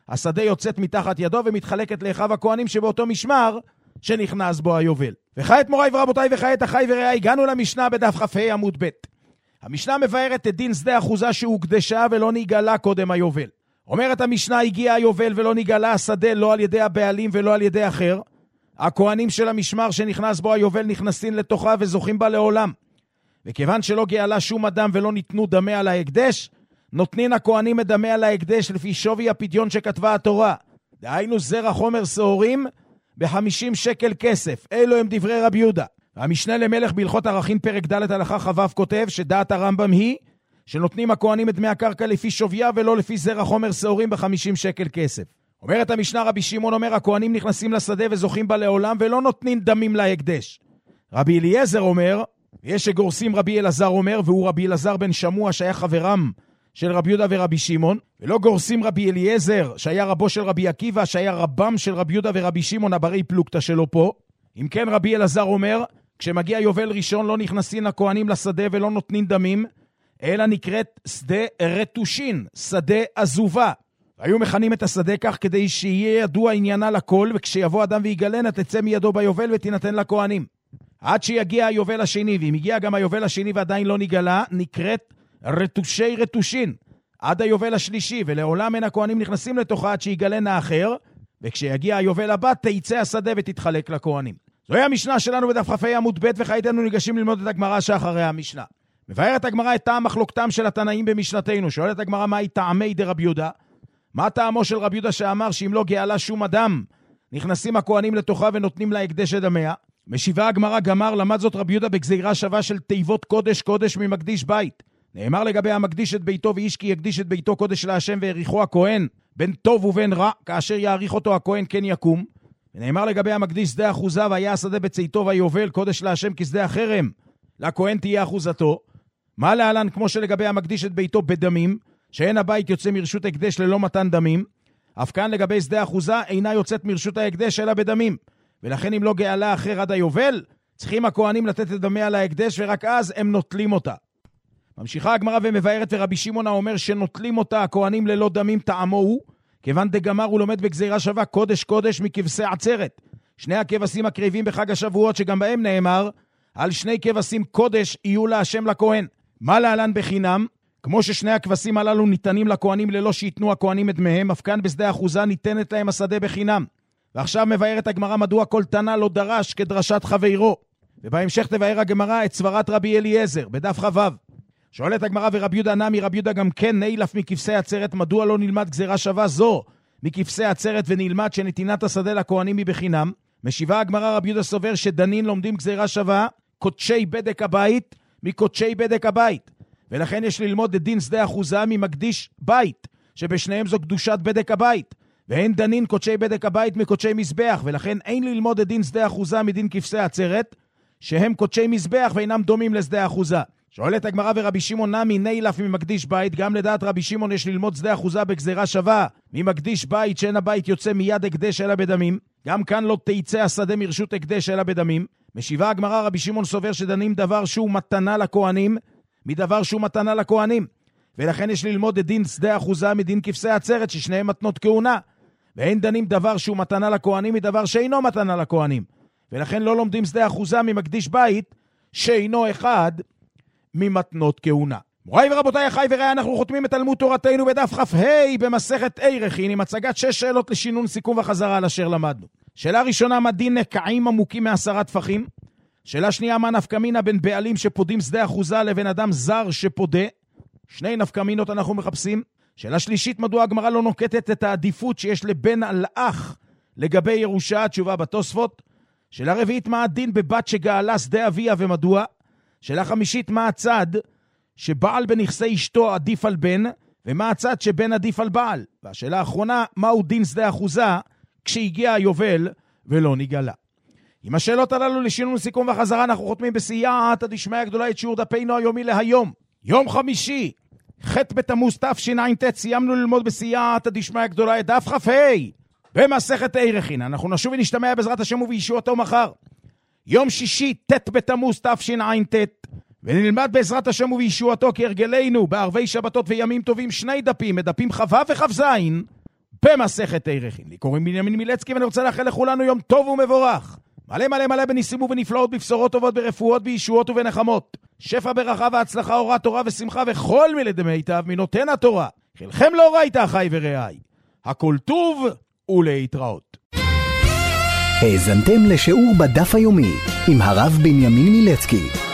השדה יוצאת מתחת ידו ומתחלקת לאחיו הכהנים שבאותו משמר שנכנס בו היובל. וכעת מוריי ורבותיי וכעת אחי ורעי, הגענו למשנה בדף כ"ה עמוד ב'. המשנה מבארת את דין שדה אחוזה שהוקדשה ולא נגלה קודם היובל. אומרת המשנה, הגיע היובל ולא נגלה השדה לא על ידי הבעלים ולא על ידי אחר. הכהנים של המשמר שנכנס בו היובל נכנסים לתוכה וזוכים בה לעולם. וכיוון שלא גאלה שום אדם ולא ניתנו דמי על ההקדש, נותנין הכהנים את דמי על ההקדש לפי שווי הפדיון שכתבה התורה. דהיינו זרע חומר שעורים ב-חמישים שקל כסף. אלו הם דברי רבי יהודה. המשנה למלך בהלכות ערכין פרק ד' הלכה חבב כותב שדעת הרמב"ם היא שנותנים הכהנים את דמי הקרקע לפי שוויה ולא לפי זרע חומר שעורים ב-חמישים שקל כסף. אומרת המשנה, רבי שמעון אומר, הכהנים נכנסים לשדה וזוכים בה לעולם ולא נותנים דמים להקדש. רבי אליעזר אומר, יש שגורסים רבי אלעזר אומר, והוא רבי אלעזר בן שמוע שהיה חברם של רבי יהודה ורבי שמעון, ולא גורסים רבי אליעזר שהיה רבו של רבי עקיבא שהיה רבם של רבי יהודה ורבי שמעון הברי פלוגתא שלו פה. אם כן רבי אלעזר אומר, כשמגיע יובל ראשון לא נכנסים הכהנים לשדה ולא נותנים דמים, אלא נקראת שדה רטושין, שדה עזובה. היו מכנים את השדה כך כדי שיהיה ידוע עניינה לכל, וכשיבוא אדם ויגלנה תצא מידו ביובל ותינתן לכהנים. עד שיגיע היובל השני, ואם הגיע גם היובל השני ועדיין לא נגלה, נקראת רטושי רטושין. עד היובל השלישי, ולעולם אין הכהנים נכנסים לתוכה עד שיגלנה אחר, וכשיגיע היובל הבא תיצא השדה ותתחלק לכהנים. זוהי המשנה שלנו בדף כ"ה עמוד ב', וכעת אנו ניגשים ללמוד את הגמרא שאחרי המשנה. מבארת הגמרא את טעם מחלוקתם של התנאים במשנתנו. שואלת הגמרא, מהי טעמי דרבי יהודה? מה טעמו של רבי יהודה שאמר שאם לא גאלה שום אדם, נכנסים הכהנים לתוכה ונותנים לה הקדש את דמיה? משיבה הגמרא, גמר למד זאת רבי יהודה בגזירה שווה של תיבות קודש קודש ממקדיש בית. נאמר לגבי המקדיש את ביתו ואיש כי יקדיש את ביתו קודש להשם ועריכו הכהן, בין טוב ובין רע, כאשר יעריך אותו הכהן כן יקום. ונאמר לגבי המקדיש שדה אחוזה והיה השדה בצאתו ויובל קודש להשם כשדה החרם, לכהן תהיה אחוזתו. מה להלן כמו שלגבי המקדיש את ביתו בדמים, שאין הבית יוצא מרשות הקדש ללא מתן דמים, אף כאן לגבי שדה אחוזה אינה יוצאת מרשות ההקדש אלא בדמים. ולכן אם לא גאלה אחר עד היובל, צריכים הכהנים לתת את דמיה להקדש ורק אז הם נוטלים אותה. ממשיכה הגמרא ומבארת, ורבי שמעון אומר שנוטלים אותה הכהנים ללא דמים טעמו הוא, כיוון דגמר הוא לומד בגזירה שווה קודש קודש מכבשי עצרת. שני הכבשים הקריבים בחג השבועות שגם בהם נאמר, על שני כבשים קודש יהיו להשם לכהן. מה להלן בחינם? כמו ששני הכבשים הללו ניתנים לכהנים ללא שיתנו הכהנים את דמיהם, אף כאן בשדה אחוזה ניתנת להם השדה בחינם. ועכשיו מבארת הגמרא מדוע כל תנא לא דרש כדרשת חברו. ובהמשך תבאר הגמרא את סברת רבי אליעזר בדף כ"ו. שואלת הגמרא, ורבי יהודה נמי, רבי יהודה גם כן נילף מכבשי עצרת, מדוע לא נלמד גזירה שווה זו מכבשי עצרת ונלמד שנתינת השדה לכהנים היא בחינם? משיבה הגמרא, רבי יהודה סובר שדנין לומדים גזירה שווה קודשי בדק הבית מקודשי בדק הבית, ולכן יש ללמוד את דין שדה אחוזה ממקדיש בית, שבשניהם זו קדושת בדק הבית, ואין דנין קודשי בדק הבית מקודשי מזבח, ולכן אין ללמוד את דין שדה אחוזה מדין כבשי עצרת, שהם קודשי מזבח ואינם דומים לשדה אחוזה. שואלת הגמרא, ורבי שמעון נמי נילף ממקדיש בית, גם לדעת רבי שמעון יש ללמוד שדה אחוזה בגזירה שווה ממקדיש בית שאין הבית יוצא מיד הקדש אלא בדמים, גם כאן לא תיצא השדה מרשות הקדש אלא בדמים. משיבה הגמרא, רבי שמעון סובר שדנים דבר שהוא מתנה לכהנים מדבר שהוא מתנה לכהנים, ולכן יש ללמוד את דין שדה אחוזה מדין כבשי עצרת ששניהם מתנות כהונה, ואין דנים דבר שהוא מתנה לכהנים מדבר שאינו מתנה לכהנים, ולכן לא לומדים שדה אחוזה ממקדיש בית שאינו אחד ממתנות כהונה. מוריי ורבותיי, אחי ורעי, אנחנו חותמים את תלמוד תורתנו בדף כ"ה במסכת עירכין עם הצגת שש שאלות לשינון סיכום וחזרה על אשר למדנו. שאלה ראשונה, מה דין נקעים עמוקים מעשרה טפחים? שאלה שנייה, מה נפקא מינה בין בעלים שפודים שדה אחוזה לבין אדם זר שפודה? שני נפקא מינות אנחנו מחפשים. שאלה שלישית, מדוע הגמרא לא נוקטת את העדיפות שיש לבן על אח לגבי ירושה? התשובה בתוספות. שאלה רביעית, מה הדין בבת שגאלה שדה אביה ומדוע? שאלה חמישית, מה הצד שבעל בנכסי אשתו עדיף על בן, ומה הצד שבן עדיף על בעל? והשאלה האחרונה, מהו דין שדה אחוזה כשהגיע היובל ולא נגלה? עם השאלות הללו לשינון סיכום וחזרה אנחנו חותמים בסייעתא דשמיא גדולה את שיעור דפנו היומי להיום, יום חמישי, ח' בתמוז תשע"ט. סיימנו ללמוד בסייעתא דשמיא גדולה את דף כ"ה במסכת עירכין. אנחנו נשוב ונשתמע בעזרת השם ובישועתו מחר, יום שישי, ט' בתמוז תשע"ט, ונלמד בעזרת השם ובישועתו כהרגלנו בערבי שבתות וימים טובים שני דפים, דפים כ"ו וכ"ז במסכת עירכין. לי קוראים בנימין מילצקי, ואני רוצה לאחל לכולנו יום טוב ומבורך. מלא מלא מלא בניסים ובנפלאות, בבשורות טובות, ברפואות, בישועות ובנחמות. שפע ברכה והצלחה, אורת תורה ושמחה, וכל מלד מיטב מנותן התורה. חלכם לא ראית אחי ורעי. הכל טוב ולהתראות. האזנתם לשיעור בדף היומי עם הרב בנימין מילצקי.